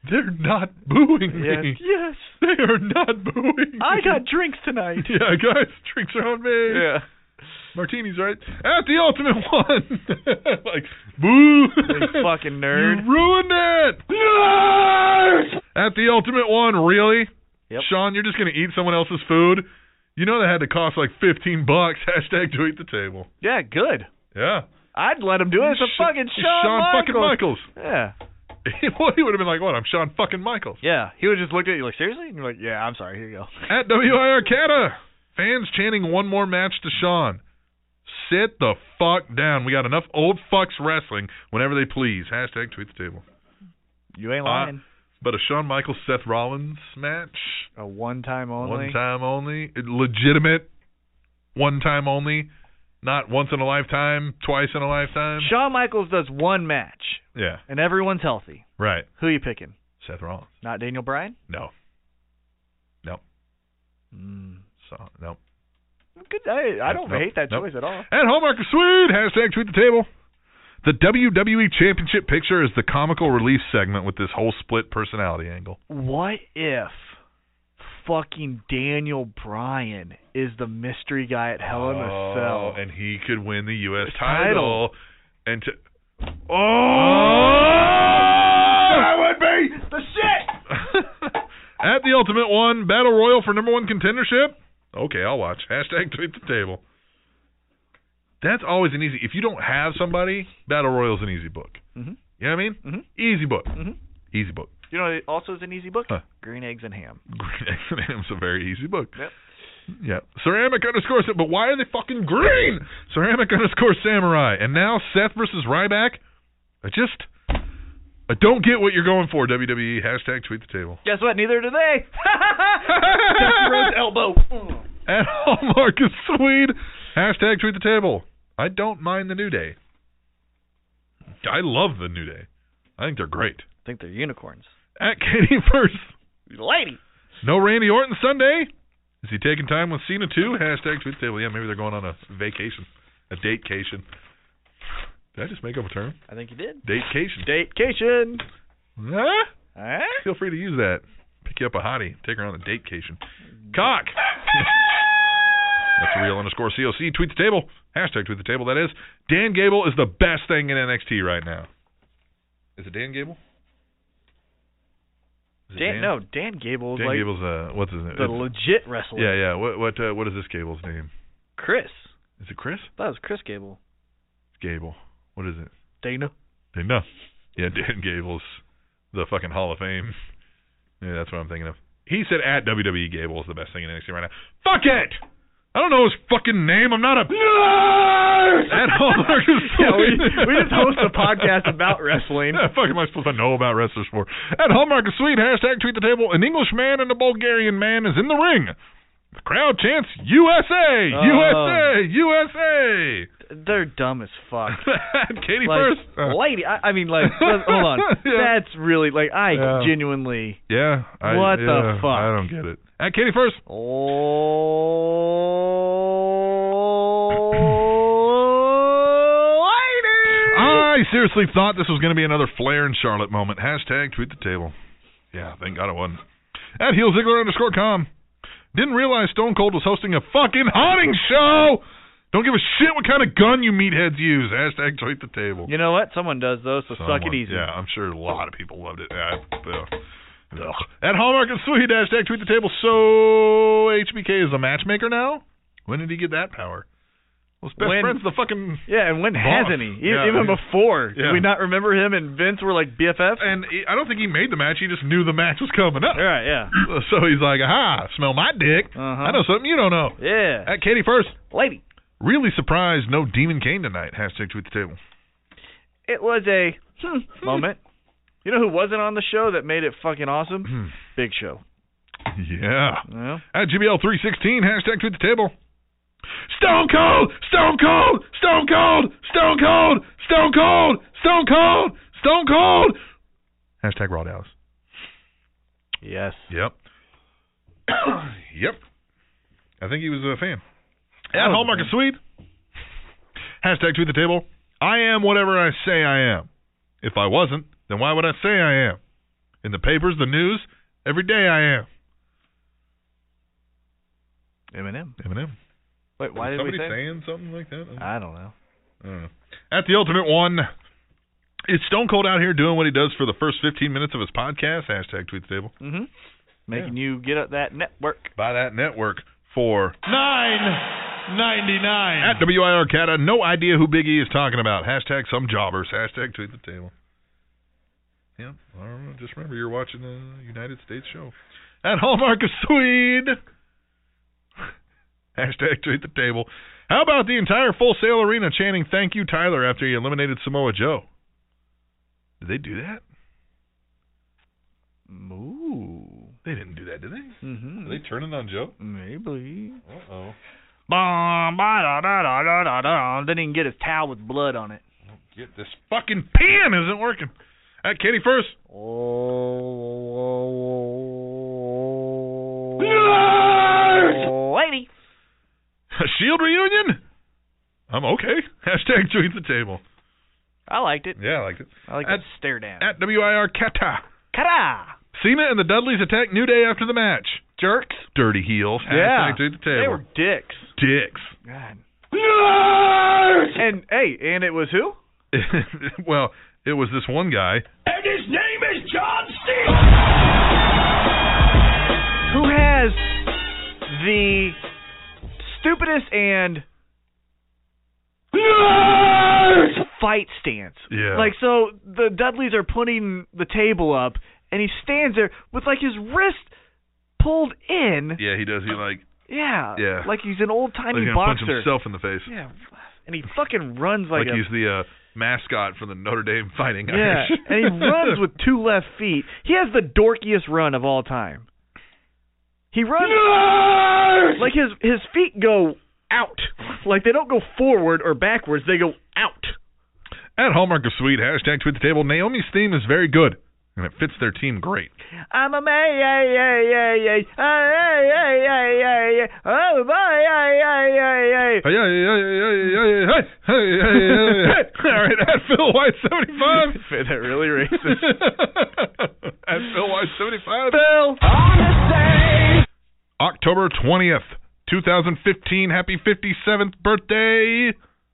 S5: They're not booing me.
S6: Yes.
S5: They are not booing me.
S6: I got drinks tonight.
S5: Yeah, guys, drinks are on me.
S6: Yeah.
S5: Martinis, right? At the Ultimate One. Like, boo.
S6: You fucking nerd.
S5: You ruined it. Nerd! At the Ultimate One, really?
S6: Yep.
S5: Sean, you're just going to eat someone else's food? You know that had to cost like $15. Hashtag tweet the table.
S6: Yeah, good.
S5: Yeah.
S6: I'd let him do it. It's a fucking Shawn
S5: fucking Michaels.
S6: Yeah.
S5: Well, he would have been like, what? I'm Shawn fucking Michaels.
S6: Yeah. He would just look at you like, seriously? And you're like, yeah, I'm sorry. Here you go.
S5: At WIR Cata, fans chanting one more match to Shawn. Sit the fuck down. We got enough old fucks wrestling whenever they please. Hashtag tweet the table.
S6: You ain't lying.
S5: But a Shawn Michaels Seth Rollins match.
S6: A one-time only.
S5: One time only. Legitimate. One time only. Not once in a lifetime, twice in a lifetime.
S6: Shawn Michaels does one match.
S5: Yeah.
S6: And everyone's healthy.
S5: Right.
S6: Who are you picking?
S5: Seth Rollins.
S6: Not Daniel Bryan?
S5: No. Nope.
S6: Mm.
S5: So, nope.
S6: Good. I don't hate that choice at all.
S5: At Hallmark of Sweet, hashtag tweet the table. The WWE Championship picture is the comical relief segment with this whole split personality angle.
S6: What if fucking Daniel Bryan is the mystery guy at Hell in a Cell?
S5: And he could win the U.S. title. And that would be the shit! At the Ultimate One, Battle Royal for number one contendership? Okay, I'll watch. Hashtag tweet the table. That's always an easy... If you don't have somebody, Battle Royal's an easy book.
S6: Mm-hmm.
S5: You know what I mean?
S6: Mm-hmm.
S5: Easy book.
S6: Mm-hmm.
S5: Easy book.
S6: You know what also is an easy book?
S5: Huh.
S6: Green Eggs and Ham.
S5: Green Eggs and Ham's a very easy book.
S6: Yep.
S5: Yeah. Ceramic _ but why are they fucking green? Ceramic _ Samurai. And now Seth versus Ryback. I don't get what you're going for, WWE. Hashtag tweet the table.
S6: Guess what? Neither do they. Rose elbow.
S5: At Hallmark is Swede. Hashtag tweet the table. I don't mind the New Day. I love the New Day. I think they're great.
S6: I think they're unicorns.
S5: At Katie First.
S6: Lady.
S5: No Randy Orton Sunday. Is he taking time with Cena too? Hashtag tweet the table. Yeah, maybe they're going on a vacation. A datecation. Did I just make up a term?
S6: I think you did.
S5: Datecation.
S6: Datecation.
S5: Huh?
S6: Huh?
S5: Feel free to use that. Pick you up a hottie. Take her on a datecation. Cock. That's real _ COC. Tweet the table. Hashtag tweet the table, that is. Dan Gable is the best thing in NXT right now. Is it Dan Gable?
S6: Dan Gable is
S5: Dan
S6: like
S5: Gable's what's his name?
S6: the legit wrestler.
S5: Yeah. What is this Gable's name?
S6: Chris.
S5: Is it Chris?
S6: That was Chris Gable.
S5: Gable. What is it?
S6: Dana.
S5: Yeah, Dan Gable's the fucking Hall of Fame. Yeah, that's what I'm thinking of. He said at WWE Gable is the best thing in NXT right now. Fuck it! I don't know his fucking name. I'm not a nerd! At Hallmark of Sweet.
S6: We just host a podcast about wrestling.
S5: Yeah, fuck am I supposed to know about wrestlers for? At Hallmark of Sweet, hashtag tweet the table. An English man and a Bulgarian man is in the ring. The crowd chants USA! USA! USA!
S6: They're dumb as fuck.
S5: Katie
S6: like,
S5: First.
S6: Lady, I mean, like, hold on.
S5: Yeah.
S6: That's really, like, genuinely.
S5: Yeah.
S6: What the fuck?
S5: I don't get it. At Katie First. I seriously thought this was going to be another Flair and Charlotte moment. Hashtag tweet the table. Yeah, thank God it wasn't. At Heel Ziggler _com. Didn't realize Stone Cold was hosting a fucking haunting show. Don't give a shit what kind of gun you meatheads use. Hashtag tweet the table.
S6: You know what? Someone does those, so suck it easy.
S5: Yeah, I'm sure a lot of people loved it. At Hallmark and Sweet, hashtag tweet the table. So HBK is a matchmaker now? When did he get that power? Well, his best friend's the fucking
S6: Yeah, and when
S5: boss.
S6: hasn't he?
S5: Yeah,
S6: Even before.
S5: Yeah.
S6: Do we not remember him and Vince were like BFFs?
S5: And I don't think he made the match. He just knew the match was coming up.
S6: Right, yeah.
S5: So he's like, aha, smell my dick. I know something you don't know.
S6: Yeah.
S5: At Katie First.
S6: Lady.
S5: Really surprised no Demon Kane tonight. Hashtag tweet the table.
S6: It was a moment. You know who wasn't on the show that made it fucking awesome? Big Show.
S5: Yeah. At GBL316, hashtag tweet the table. Stone Cold! Stone Cold! Stone Cold! Stone Cold! Stone Cold! Stone Cold! Stone Cold! Hashtag Raw Dallas.
S6: Yes.
S5: Yep. Yep. I think he was a fan. At Hallmark of Sweet. Hashtag tweet the table. I am whatever I say I am. If I wasn't, then why would I say I am? In the papers, the news, every day I am.
S6: Eminem. Wait, why
S5: Was
S6: did we
S5: somebody
S6: say?
S5: saying something like that?
S6: I don't know.
S5: At the Ultimate One, is Stone Cold out here doing what he does for the first 15 minutes of his podcast? Hashtag Tweet the Table.
S6: Mm-hmm. Making you get up that network.
S5: Buy that network for
S7: $9.99.
S5: At WIR Cata, no idea who Big E is talking about. Hashtag some jobbers. Hashtag Tweet the Table. Yeah, I don't know. Just remember, you're watching the United States show. At Hallmark of Swede. Hashtag Tweet the Table. How about the entire Full Sail Arena chanting "Thank you, Tyler" after he eliminated Samoa Joe? Did they do that?
S6: Ooh.
S5: They didn't do that, did they?
S6: Mm-hmm.
S5: Are they turning on Joe?
S6: Maybe.
S5: Uh-oh.
S6: Didn't even get his towel with blood on it.
S5: Get this fucking pen isn't working. At Katie first.
S6: Lady.
S5: A Shield reunion? I'm okay. Hashtag Tweet the Table.
S6: I liked it.
S5: Yeah, I liked it.
S6: I like that stare down.
S5: At WIR Cata.
S6: Kata.
S5: Cena and the Dudleys attack New Day after the match.
S6: Jerks.
S5: Dirty heels.
S6: Yeah.
S5: Hashtag Tweet the Table.
S6: They were dicks.
S5: Dicks.
S6: God.
S7: Nerds!
S6: And it was who?
S5: Well, it was this one guy.
S7: And his name is John Cena!
S6: Who has the stupidest and
S7: Nerds!
S6: fight stance.
S5: Yeah.
S6: Like, so the Dudleys are putting the table up, and he stands there with, like, his wrist pulled in.
S5: Yeah, he does. He like
S6: Yeah. Like he's an old-timey
S5: gonna punch
S6: boxer.
S5: himself in the face.
S6: Yeah. And he fucking runs like
S5: he's the mascot for the Notre Dame Fighting
S6: Yeah,
S5: Irish.
S6: and he runs with two left feet. He has the dorkiest run of all time. He runs
S7: Nerds!
S6: like his feet go out. Like they don't go forward or backwards, they go out.
S5: At Hallmark of Sweet, hashtag Tweet the Table, Naomi's theme is very good, and it fits their team great.
S6: I'm a Alright,
S5: at Phil White 75.
S6: That really racist.
S5: At Phil White 75.
S6: Phil!
S5: October 20th, 2015. Happy 57th birthday.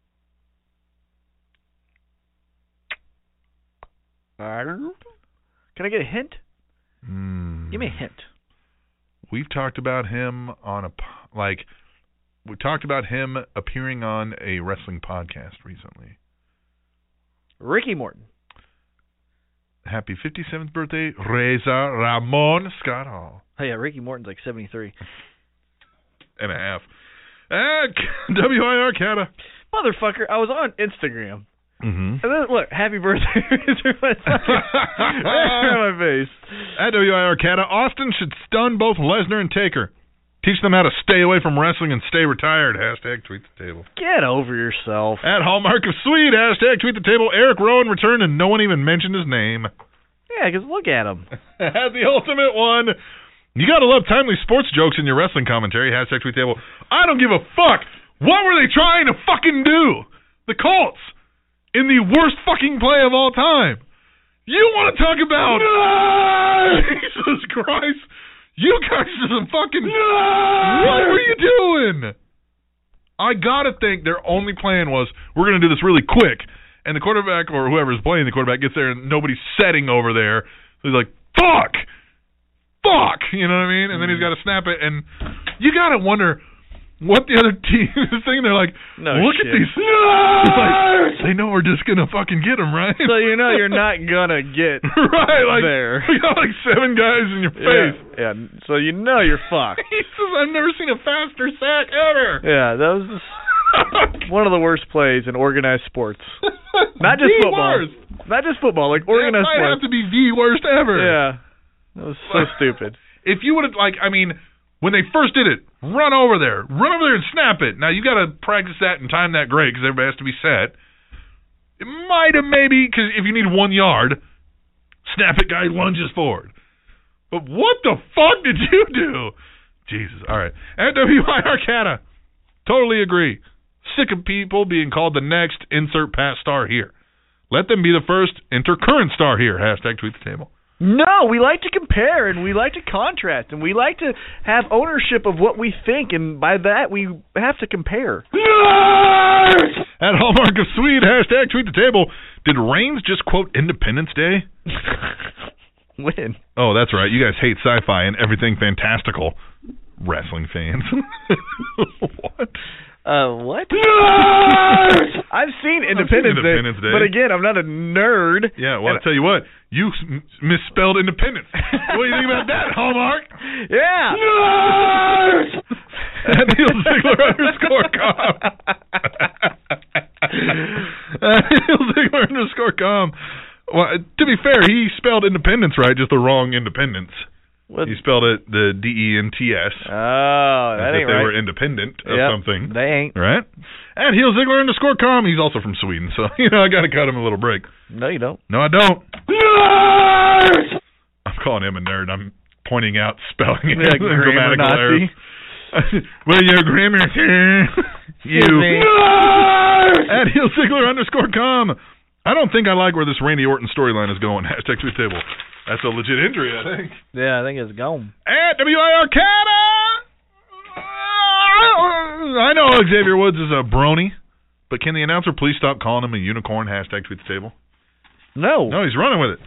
S6: Can I get a hint? Give me a hint.
S5: We've talked about him on we talked about him appearing on a wrestling podcast recently.
S6: Ricky Morton.
S5: Happy 57th birthday, Reza Ramon Scott Hall.
S6: Oh yeah, Ricky Morton's like 73.
S5: And a half. At WIR Cata.
S6: Motherfucker, I was on Instagram.
S5: Mm-hmm.
S6: And then, look, happy birthday. my face.
S5: At WIR Cata, Austin should stun both Lesnar and Taker. Teach them how to stay away from wrestling and stay retired. Hashtag Tweet the Table.
S6: Get over yourself.
S5: At Hallmark of Sweet, hashtag Tweet the Table, Eric Rowan returned and no one even mentioned his name.
S6: Yeah, because look at him.
S5: At the Ultimate One, you gotta love timely sports jokes in your wrestling commentary. Hashtag Tweet the Table. I don't give a fuck. What were they trying to fucking do? The Colts. In the worst fucking play of all time. You want to talk about... Jesus Christ. You guys are some fucking... What were you doing? I gotta think their only plan was, we're gonna do this really quick. And the quarterback, or whoever's playing the quarterback, gets there and nobody's setting over there. So he's like, fuck! You know what I mean? And then he's got to snap it. And you gotta wonder... what the other team is thinking. They're like, look at these. Like, they know we're just going to fucking get them, right?
S6: So you know you're not going to get
S5: right, like,
S6: there.
S5: We got like 7 guys in your face.
S6: Yeah, so you know you're fucked.
S5: He says, I've never seen a faster sack ever.
S6: Yeah, that was one of the worst plays in organized sports. Not just football.
S5: Worst.
S6: Not just football, like organized
S5: sports. That might have to be the worst ever.
S6: Yeah. That was so stupid.
S5: If you would have, when they first did it, run over there and snap it. Now, you got to practice that and time that great because everybody has to be set. It might have because if you need 1 yard, snap it, guy lunges forward. But what the fuck did you do? Jesus. All right. At WIR Cata, totally agree. Sick of people being called the next insert past star here. Let them be the first enter current star here. Hashtag Tweet the Table.
S6: No, we like to compare, and we like to contrast, and we like to have ownership of what we think, and by that we have to compare.
S7: Nerds!
S5: At Hallmark of Swede, hashtag tweet the table. Did Reigns just quote Independence Day?
S6: When?
S5: Oh, that's right. You guys hate sci-fi and everything fantastical. Wrestling fans. What?
S6: What?
S7: Nerds!
S6: I've seen Independence Day, but again, I'm not a nerd.
S5: Yeah, well, I'll tell you what. You misspelled independence. What do you think about that, Hallmark?
S6: Yeah.
S7: Nerds!
S5: At Neil Ziegler _com. Neil Ziegler _com. Well, to be fair, he spelled independence right, just the wrong independence.
S6: What?
S5: He spelled it the DENTS.
S6: Oh, that ain't
S5: they
S6: right.
S5: were independent of something.
S6: They ain't.
S5: Right? At Heel Ziegler _com. He's also from Sweden, so, I got to cut him a little break.
S6: No, you don't.
S5: No, I don't.
S7: Nerds!
S5: I'm calling him a nerd. I'm pointing out spelling and
S6: grammar
S5: grammatical
S6: Nazi.
S5: errors. Well, your grammar here. You.
S7: Nerds!
S5: At Heel Ziegler _com. I don't think I like where this Randy Orton storyline is going. Hashtag tweet table. That's a legit injury, I think.
S6: Yeah, I think it's gone.
S5: At WIR Canada. I know Xavier Woods is a brony, but can the announcer please stop calling him a unicorn? Hashtag tweet the table.
S6: No.
S5: No, he's running with it.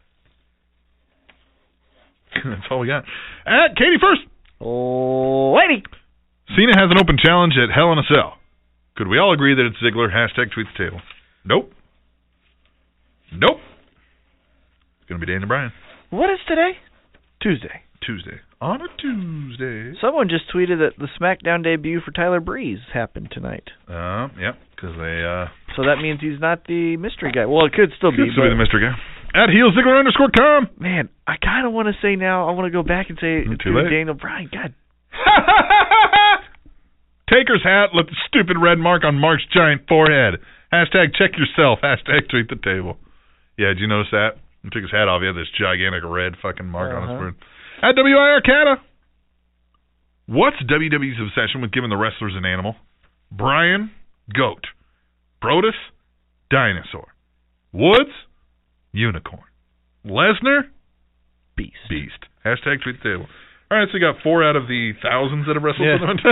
S5: That's all we got. At Katie First.
S6: Oh, lady.
S5: Cena has an open challenge at Hell in a Cell. Could we all agree that it's Ziggler? Hashtag tweet the table. Nope. Nope. It's going to be Daniel Bryan.
S6: What is today? Tuesday.
S5: On a Tuesday.
S6: Someone just tweeted that the SmackDown debut for Tyler Breeze happened tonight.
S5: Yep, because they...
S6: So that means he's not the mystery guy. Well, it could still be.
S5: Could still be the mystery guy. At Heel Ziggler _com.
S6: Man, I kind of want to say now, I want to go back and say it's Daniel Bryan. God.
S5: Taker's hat left a stupid red mark on Mark's giant forehead. Hashtag check yourself. Hashtag tweet the table. Yeah, did you notice that? He took his hat off. He had this gigantic red fucking mark on his forehead. At WIR Canada. What's WWE's obsession with giving the wrestlers an animal? Bryan, goat. Brodus, dinosaur. Woods, unicorn. Lesnar, beast. Hashtag tweet the table. All right, so you got 4 out of the thousands that have wrestled for them.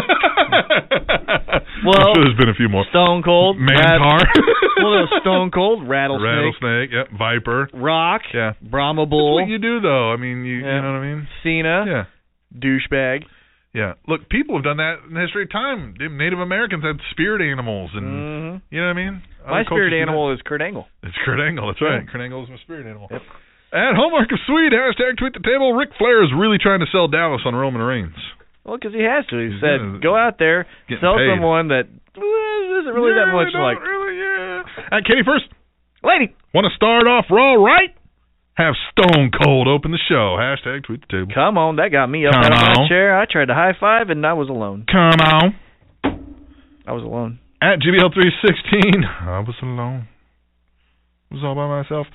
S6: Well,
S5: I'm sure there's been a few more.
S6: Stone Cold.
S5: Mantar.
S6: Well, Stone Cold, Rattlesnake.
S5: Yep. Viper.
S6: Rock.
S5: Yeah.
S6: Brahma Bull.
S5: That's what you do, though. I mean, you know what I mean?
S6: Cena.
S5: Yeah.
S6: Douchebag.
S5: Yeah. Look, people have done that in the history of time. Native Americans had spirit animals, and you know what I mean?
S6: My spirit animal is Kurt Angle.
S5: It's Kurt Angle. That's right. Kurt Angle is my spirit animal. Yep. At Hallmark of Swede, hashtag tweet the table. Ric Flair is really trying to sell Dallas on Roman Reigns.
S6: Well, because he has to. He said, go out there, sell
S5: paid.
S6: Someone that isn't really that much like.
S5: Really, yeah. At Katie First.
S6: Lady.
S5: Want to start off Raw right? Have Stone Cold open the show. Hashtag tweet the table.
S6: Come on, that got me up out of my chair. I tried to high five, and I was alone.
S5: Come on.
S6: I was alone.
S5: At GBL316. I was alone. I was all by myself.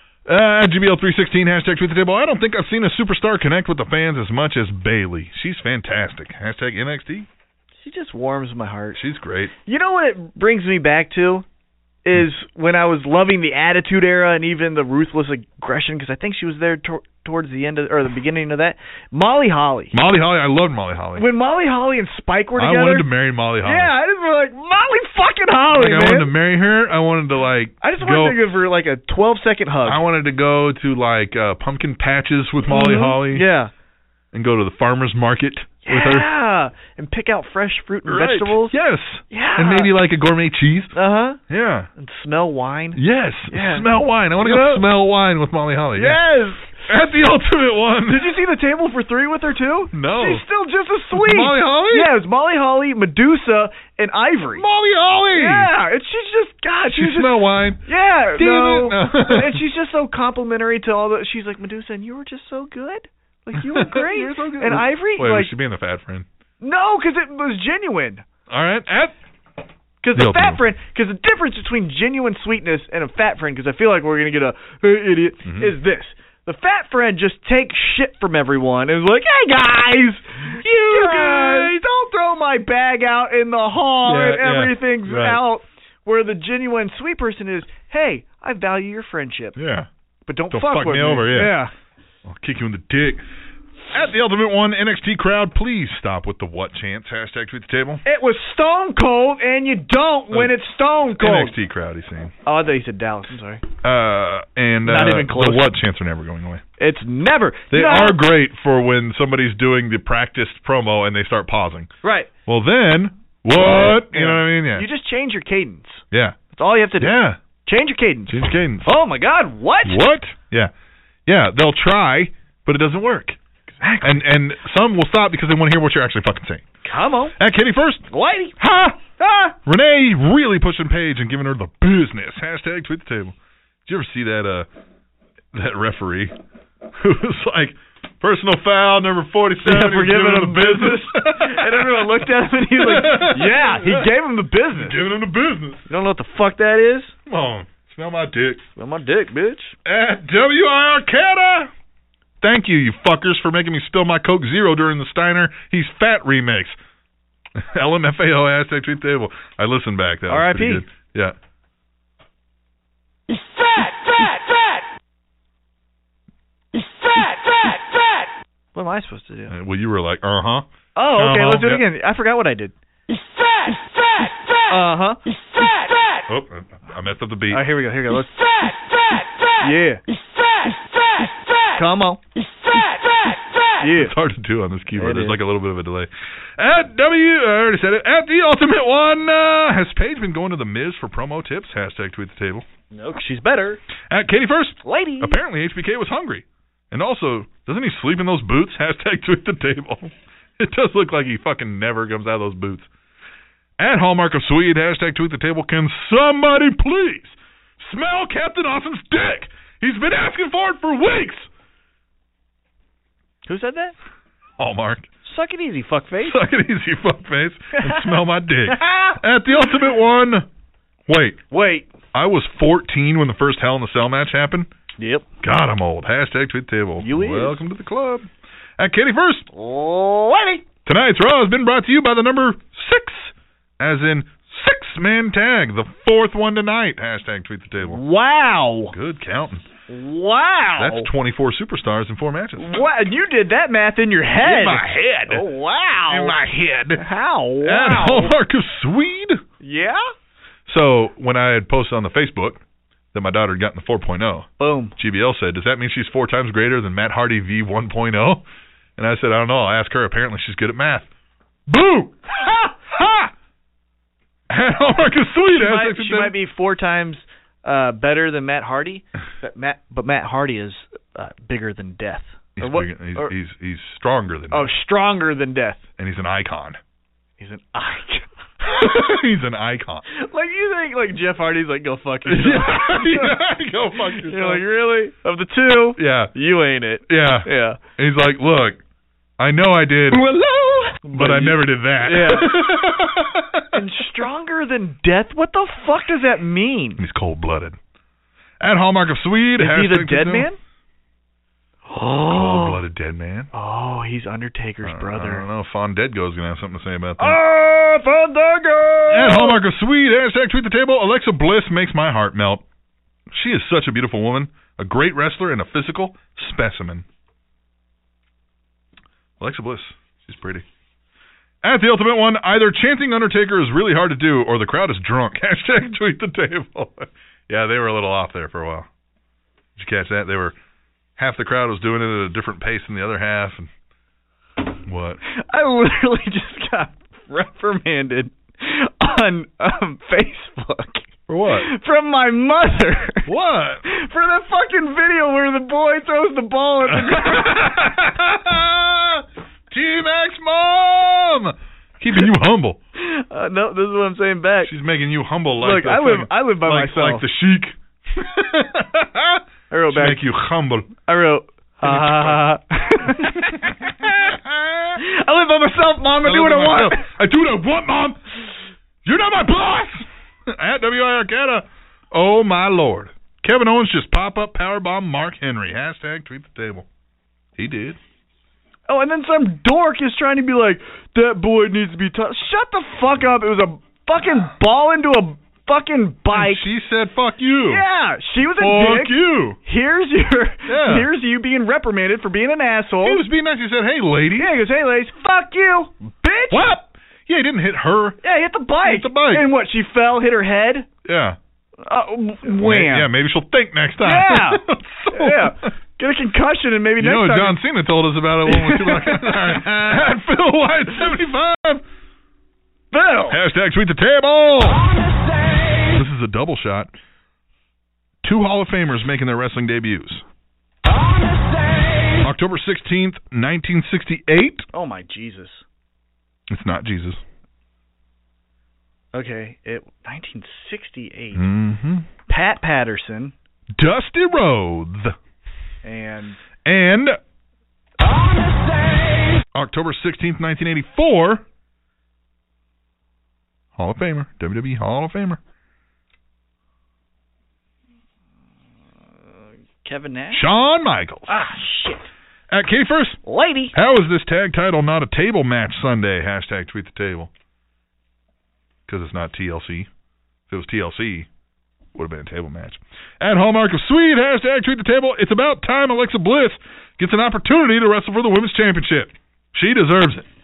S5: GBL316, hashtag tweet the table. I don't think I've seen a superstar connect with the fans as much as Bayley. She's fantastic. Hashtag NXT.
S6: She just warms my heart.
S5: She's great.
S6: You know what it brings me back to? Is when I was loving the Attitude Era and even the Ruthless Aggression, because I think she was there towards the end of, or the beginning of that. Molly Holly.
S5: I loved Molly Holly.
S6: When Molly Holly and Spike were together.
S5: I wanted to marry Molly Holly.
S6: Yeah, I just was like, Molly fucking Holly,
S5: I wanted to marry her. I wanted to
S6: I just wanted to give her like a 12-second hug.
S5: I wanted to go to pumpkin patches with Molly Holly.
S6: Yeah.
S5: And go to the farmer's market with her.
S6: Yeah. And pick out fresh fruit and vegetables.
S5: Yes.
S6: Yeah.
S5: And maybe like a gourmet cheese.
S6: Uh-huh.
S5: Yeah.
S6: And smell wine.
S5: Yes.
S6: Yeah.
S5: Smell wine. I want to go smell wine with Molly Holly.
S6: Yes.
S5: At the Ultimate One.
S6: Did you see the table for 3 with her too?
S5: No.
S6: She's still just as sweet.
S5: Molly Holly?
S6: Yeah, it was Molly Holly, Medusa, and Ivory.
S5: Molly Holly.
S6: Yeah, and she's just
S5: She smell wine.
S6: Yeah,
S5: no.
S6: And she's just so complimentary to all the. She's like, Medusa, and you were just so good. Like you were great.
S5: You were so good.
S6: And Ivory,
S5: wait, was she being the fat friend?
S6: No, because it was genuine.
S5: All right,
S6: because the fat friend, because the difference between genuine sweetness and a fat friend, because I feel like we're gonna get a idiot, is this. The fat friend just takes shit from everyone and is like, hey guys, you guys, don't throw my bag out in the hall and everything's out. Where the genuine sweet person is, hey, I value your friendship.
S5: Yeah.
S6: But don't
S5: fuck
S6: with
S5: me over, yeah. I'll kick you in the dick. At the Ultimate One NXT crowd, please stop with the what chance. Hashtag tweet the table.
S6: It was Stone Cold, and you don't when it's Stone Cold.
S5: NXT crowd, he's saying.
S6: Oh, I thought you said Dallas. I'm sorry.
S5: And
S6: not even close.
S5: The what chants are never going away.
S6: It's never.
S5: They are great for when somebody's doing the practiced promo and they start pausing.
S6: Right.
S5: Well, then, what? You know what I mean? Yeah.
S6: You just change your cadence.
S5: Yeah.
S6: That's all you have to do.
S5: Yeah.
S6: Change your cadence.
S5: Change your cadence.
S6: Oh, my God. What?
S5: What? Yeah. Yeah, they'll try, but it doesn't work. Exactly. And some will stop because they want to hear what you're actually fucking saying.
S6: Come on.
S5: At Katie first.
S6: Lady.
S5: Ha!
S6: Ha!
S5: Renee really pushing Paige and giving her the business. Hashtag tweet the table. Did you ever see that referee who was like, personal foul number 47
S6: for giving him the business? And everyone looked at him and he was like, yeah, he gave him the business.
S5: Giving him the business.
S6: You don't know what the fuck that is?
S5: Come on. Smell my dick.
S6: Smell my dick, bitch.
S5: At W.I. Arcata. Thank you, you fuckers, for making me spill my Coke Zero during the Steiner He's Fat remix. LMFAO, hashtag tweet table. I listened back. That was
S6: R.I.P.
S5: pretty good. Yeah.
S7: He's fat, fat, fat. He's fat, fat, fat.
S6: What am I supposed to do?
S5: Well, you were like, uh-huh.
S6: Oh, okay, let's do it again. I forgot what I did.
S7: He's fat, fat, fat.
S6: Uh-huh.
S7: He's fat, fat.
S5: Oh, I messed up the beat.
S6: All right, here we go. Let's.
S7: He's fat, fat, fat.
S6: Yeah.
S7: He's fat, fat, fat.
S6: Come on.
S7: He's fat, fat, fat.
S6: Yeah.
S5: It's hard to do on this keyboard.
S6: It
S5: There's
S6: is.
S5: like a little bit of a delay. I already said it. At the Ultimate One, has Paige been going to the Miz for promo tips? Hashtag tweet the table.
S6: No, she's better.
S5: At Katie first.
S6: Lady.
S5: Apparently HBK was hungry. And also, doesn't he sleep in those boots? Hashtag tweet the table. It does look like he fucking never comes out of those boots. At Hallmark of Swede, hashtag tweet the table. Can somebody please smell Captain Awesome's dick? He's been asking for it for weeks.
S6: Who said that?
S5: Hallmark.
S6: Suck it easy, fuckface.
S5: Suck it easy, fuckface, and smell my dick. At the Ultimate One. Wait. I was 14 when the first Hell in a Cell match happened.
S6: Yep.
S5: God, I'm old. Hashtag tweet the table.
S6: You is.
S5: Welcome to the club. At Katie first.
S6: Lady.
S5: Tonight's Raw has been brought to you by the number 6, as in 6-man tag, the 4th one tonight. Hashtag tweet the table.
S6: Wow.
S5: Good counting.
S6: Wow.
S5: That's 24 superstars in 4 matches.
S6: Wow. You did that math in your head.
S5: In my head.
S6: Oh, wow.
S5: In my head.
S6: How? Wow.
S5: At Hallmark of Swede.
S6: Yeah?
S5: So when I had posted on the Facebook that my daughter had gotten the 4.0,
S6: boom.
S5: GBL said, does that mean she's 4 times greater than Matt Hardy v 1.0? And I said, I don't know. I'll ask her. Apparently she's good at math. Boo! Ha! Ha! At Hallmark of Swede.
S6: She might be 4 times better than Matt Hardy, but Matt Hardy is bigger than death.
S5: He's stronger than death.
S6: Stronger than death.
S5: And he's an icon.
S6: He's an icon.
S5: He's an icon.
S6: Like, you think, like, Jeff Hardy's like, go fuck yourself.
S5: Yeah, go fuck yourself.
S6: You're like, really? Of the 2?
S5: Yeah.
S6: You ain't it.
S5: Yeah.
S6: Yeah.
S5: And he's like, look, I know I did, but I never did that.
S6: Yeah. And stronger than death? What the fuck does that mean?
S5: He's cold-blooded. At Hallmark of Swede.
S6: Is he the dead man?
S5: Cold-blooded dead man.
S6: Oh, he's Undertaker's brother.
S5: I don't know if Fondedgo's going to have something to say about that.
S6: Oh, Fondego!
S5: At Hallmark of Swede, hashtag tweet the table. Alexa Bliss makes my heart melt. She is such a beautiful woman, a great wrestler, and a physical specimen. Alexa Bliss, she's pretty. At the Ultimate One, either chanting Undertaker is really hard to do, or the crowd is drunk. Hashtag tweet the table. Yeah, they were a little off there for a while. Did you catch that? They were... Half the crowd was doing it at a different pace than the other half. And what?
S6: I literally just got reprimanded on Facebook.
S5: For what?
S6: From my mother.
S5: What?
S6: For the fucking video where the boy throws the ball at the
S5: T-Max Mom! Keeping you humble.
S6: No, this is what I'm saying back.
S5: She's making you humble like
S6: Look, I live by myself.
S5: Like the Sheik.
S6: I wrote back.
S5: Make you humble.
S6: I wrote, I live by myself, Mom. I do what I want.
S5: I do what I want, Mom. You're not my boss. At W.I. Arcata. Oh, my Lord. Kevin Owens just pop-up powerbomb Mark Henry. Hashtag tweet the table. He did.
S6: Oh, and then some dork is trying to be like, that boy needs to be tough. Shut the fuck up. It was a fucking ball into a fucking bike.
S5: And she said, "Fuck you."
S6: Yeah, she was a
S5: Fuck
S6: dick.
S5: you.
S6: Here's you being reprimanded for being an asshole.
S5: He was being nice. He said, "Hey, lady."
S6: Yeah, he goes, "Hey, ladies, fuck you, bitch."
S5: What? Yeah, he didn't hit her.
S6: Yeah, he hit the bike.
S5: He hit the bike.
S6: And what? She fell, hit her head.
S5: Yeah.
S6: Wham.
S5: Yeah, maybe she'll think next time.
S6: Yeah.
S5: So-
S6: Yeah. Get a concussion and maybe
S5: You
S6: next
S5: know,
S6: time.
S5: John Cena told us about it when we were at Phil White 75.
S6: Phil.
S5: Hashtag tweet the table. This is a double shot. 2 Hall of Famers making their wrestling debuts. October 16th, 1968.
S6: Oh my Jesus.
S5: It's not Jesus.
S6: Okay, 1968.
S5: Mm-hmm.
S6: Pat Patterson
S5: Dusty Rhodes.
S6: and
S5: October 16th, 1984. Hall of Famer. WWE Hall of Famer.
S6: Kevin Nash.
S5: Shawn Michaels.
S6: Ah, shit.
S5: At Katie First.
S6: Lady.
S5: How is this tag title not a table match Sunday? Hashtag tweet the table. Because it's not TLC. If it was TLC, it would have been a table match. At Hallmark of Swede, hashtag tweet the table. It's about time Alexa Bliss gets an opportunity to wrestle for the Women's Championship. She deserves it.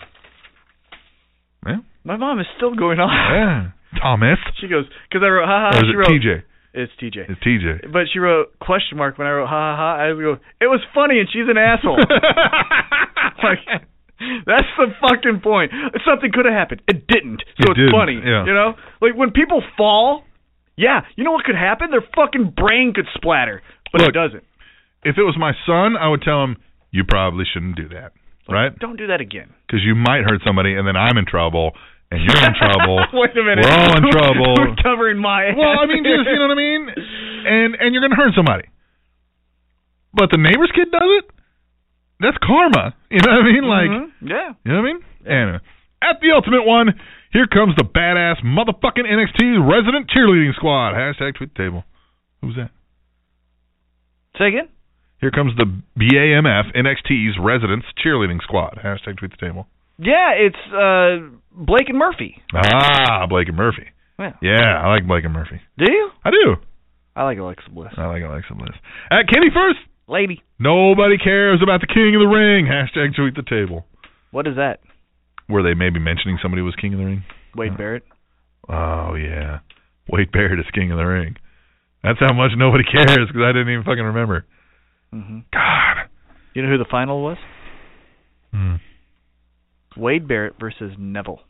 S5: Yeah.
S6: My mom is still going on.
S5: Yeah. Thomas.
S6: She goes, because I wrote, ha ha.
S5: Or is
S6: She
S5: it
S6: wrote,
S5: TJ?
S6: It's TJ.
S5: It's TJ.
S6: But she wrote question mark when I wrote ha ha ha. I go, it was funny and she's an asshole. Like, that's the fucking point. Something could have happened. It didn't. So
S5: It
S6: it's
S5: didn't,
S6: funny.
S5: yeah.
S6: You know? Like when people fall, yeah, you know what could happen? Their fucking brain could splatter. But
S5: Look,
S6: it doesn't.
S5: If it was my son, I would tell him, you probably shouldn't do that. Right?
S6: Don't do that again.
S5: Because you might hurt somebody, and then I'm in trouble, and you're in trouble.
S6: Wait a minute.
S5: We're all in trouble.
S6: Who's covering my ass?
S5: Well, I mean, just, you know what I mean? And you're going to hurt somebody. But the neighbor's kid does it? That's karma. You know what I mean? Like,
S6: Yeah.
S5: you know what I mean? Anyway. At the ultimate one, here comes the badass motherfucking NXT resident cheerleading squad. Hashtag tweet the table. Who's that?
S6: Say again?
S5: Here comes the BAMF NXT's residents cheerleading squad. Hashtag tweet the table.
S6: Yeah, it's Blake and Murphy.
S5: Ah, Blake and Murphy.
S6: Yeah.
S5: I like Blake and Murphy.
S6: Do you?
S5: I do.
S6: I like Alexa Bliss.
S5: I like Alexa Bliss. At Katie First.
S6: Lady.
S5: Nobody cares about the King of the Ring. Hashtag tweet the table.
S6: What is that?
S5: Were they maybe mentioning somebody was King of the Ring?
S6: Wade Barrett.
S5: Oh, yeah. Wade Barrett is King of the Ring. That's how much nobody cares because I didn't even fucking remember.
S6: Mm-hmm.
S5: God.
S6: You know who the final was?
S5: Hmm.
S6: Wade Barrett versus Neville.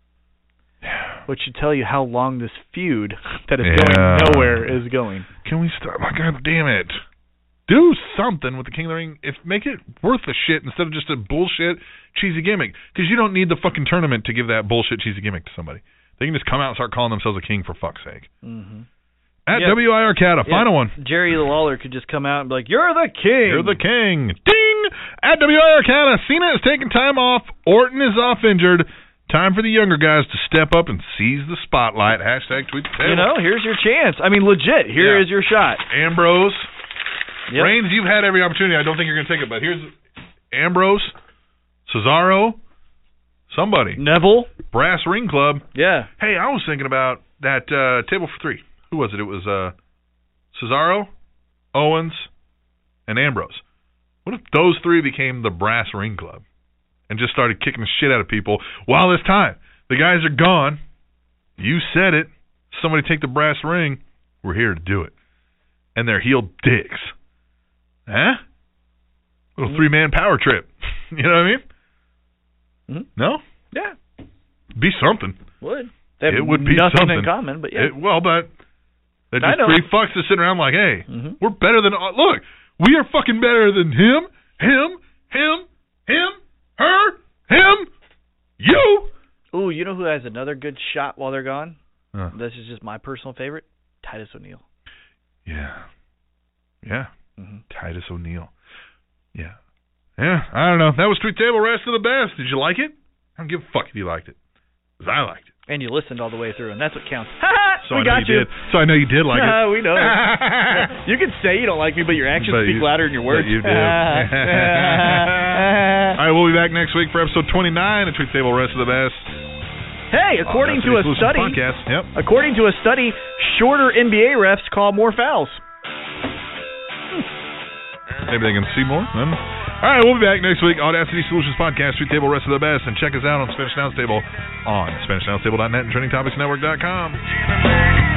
S6: Which should tell you how long this feud that is going nowhere is going.
S5: Can we start? My God damn it. Do something with the King of the Ring. Make it worth the shit instead of just a bullshit, cheesy gimmick. Because you don't need the fucking tournament to give that bullshit, cheesy gimmick to somebody. They can just come out and start calling themselves a king for fuck's sake.
S6: Mm-hmm.
S5: At WIR Cat, final one.
S6: Jerry Lawler could just come out and be like, "You're the king.
S5: You're the king." Ding! At WIR Cat, Cena is taking time off. Orton is off injured. Time for the younger guys to step up and seize the spotlight. Hashtag tweet the table.
S6: You know, here's your chance. I mean, legit. Here is your shot.
S5: Ambrose.
S6: Yep.
S5: Reigns, you've had every opportunity. I don't think you're going to take it, but here's Ambrose, Cesaro, somebody.
S6: Neville.
S5: Brass Ring Club.
S6: Yeah.
S5: Hey, I was thinking about that table for 3. Who was it? It was Cesaro, Owens, and Ambrose. What if those 3 became the Brass Ring Club and just started kicking the shit out of people while it's time? The guys are gone. You said it. Somebody take the brass ring. We're here to do it. And they're heel dicks. Huh? Little 3-man power trip. You know what I mean?
S6: Mm-hmm.
S5: No?
S6: Yeah.
S5: Be something.
S6: Would. They have
S5: it would be
S6: nothing
S5: something
S6: in common, but yeah.
S5: But they're just 3 fucks to sit around like, hey, we're better than... Look, we are fucking better than him, her, him, you.
S6: Ooh, you know who has another good shot while they're gone?
S5: Huh.
S6: This is just my personal favorite. Titus O'Neil.
S5: Yeah. Yeah.
S6: Mm-hmm.
S5: Titus O'Neil. Yeah. Yeah, I don't know. That was Tweet Table Rest of the Best. Did you like it? I don't give a fuck if you liked it. Because I liked it.
S6: And you listened all the way through, and that's what counts.
S5: So
S6: we
S5: I know
S6: got
S5: you did. So I know you did like it.
S6: We know. You can say you don't like me, but your actions speak louder than your words.
S5: But you do. All right, we'll be back next week for episode 29 of Tweet Table Rest of the Best.
S6: Hey, according to a study,
S5: podcast. Yep.
S6: According to a study, shorter NBA refs call more fouls.
S5: Maybe they can see more. All right, we'll be back next week. Audacity Solutions Podcast, Street Table, Rest of the Best. And check us out on Spanish Announce Table on SpanishAnnounceTable.net and TrendingTopicsNetwork.com.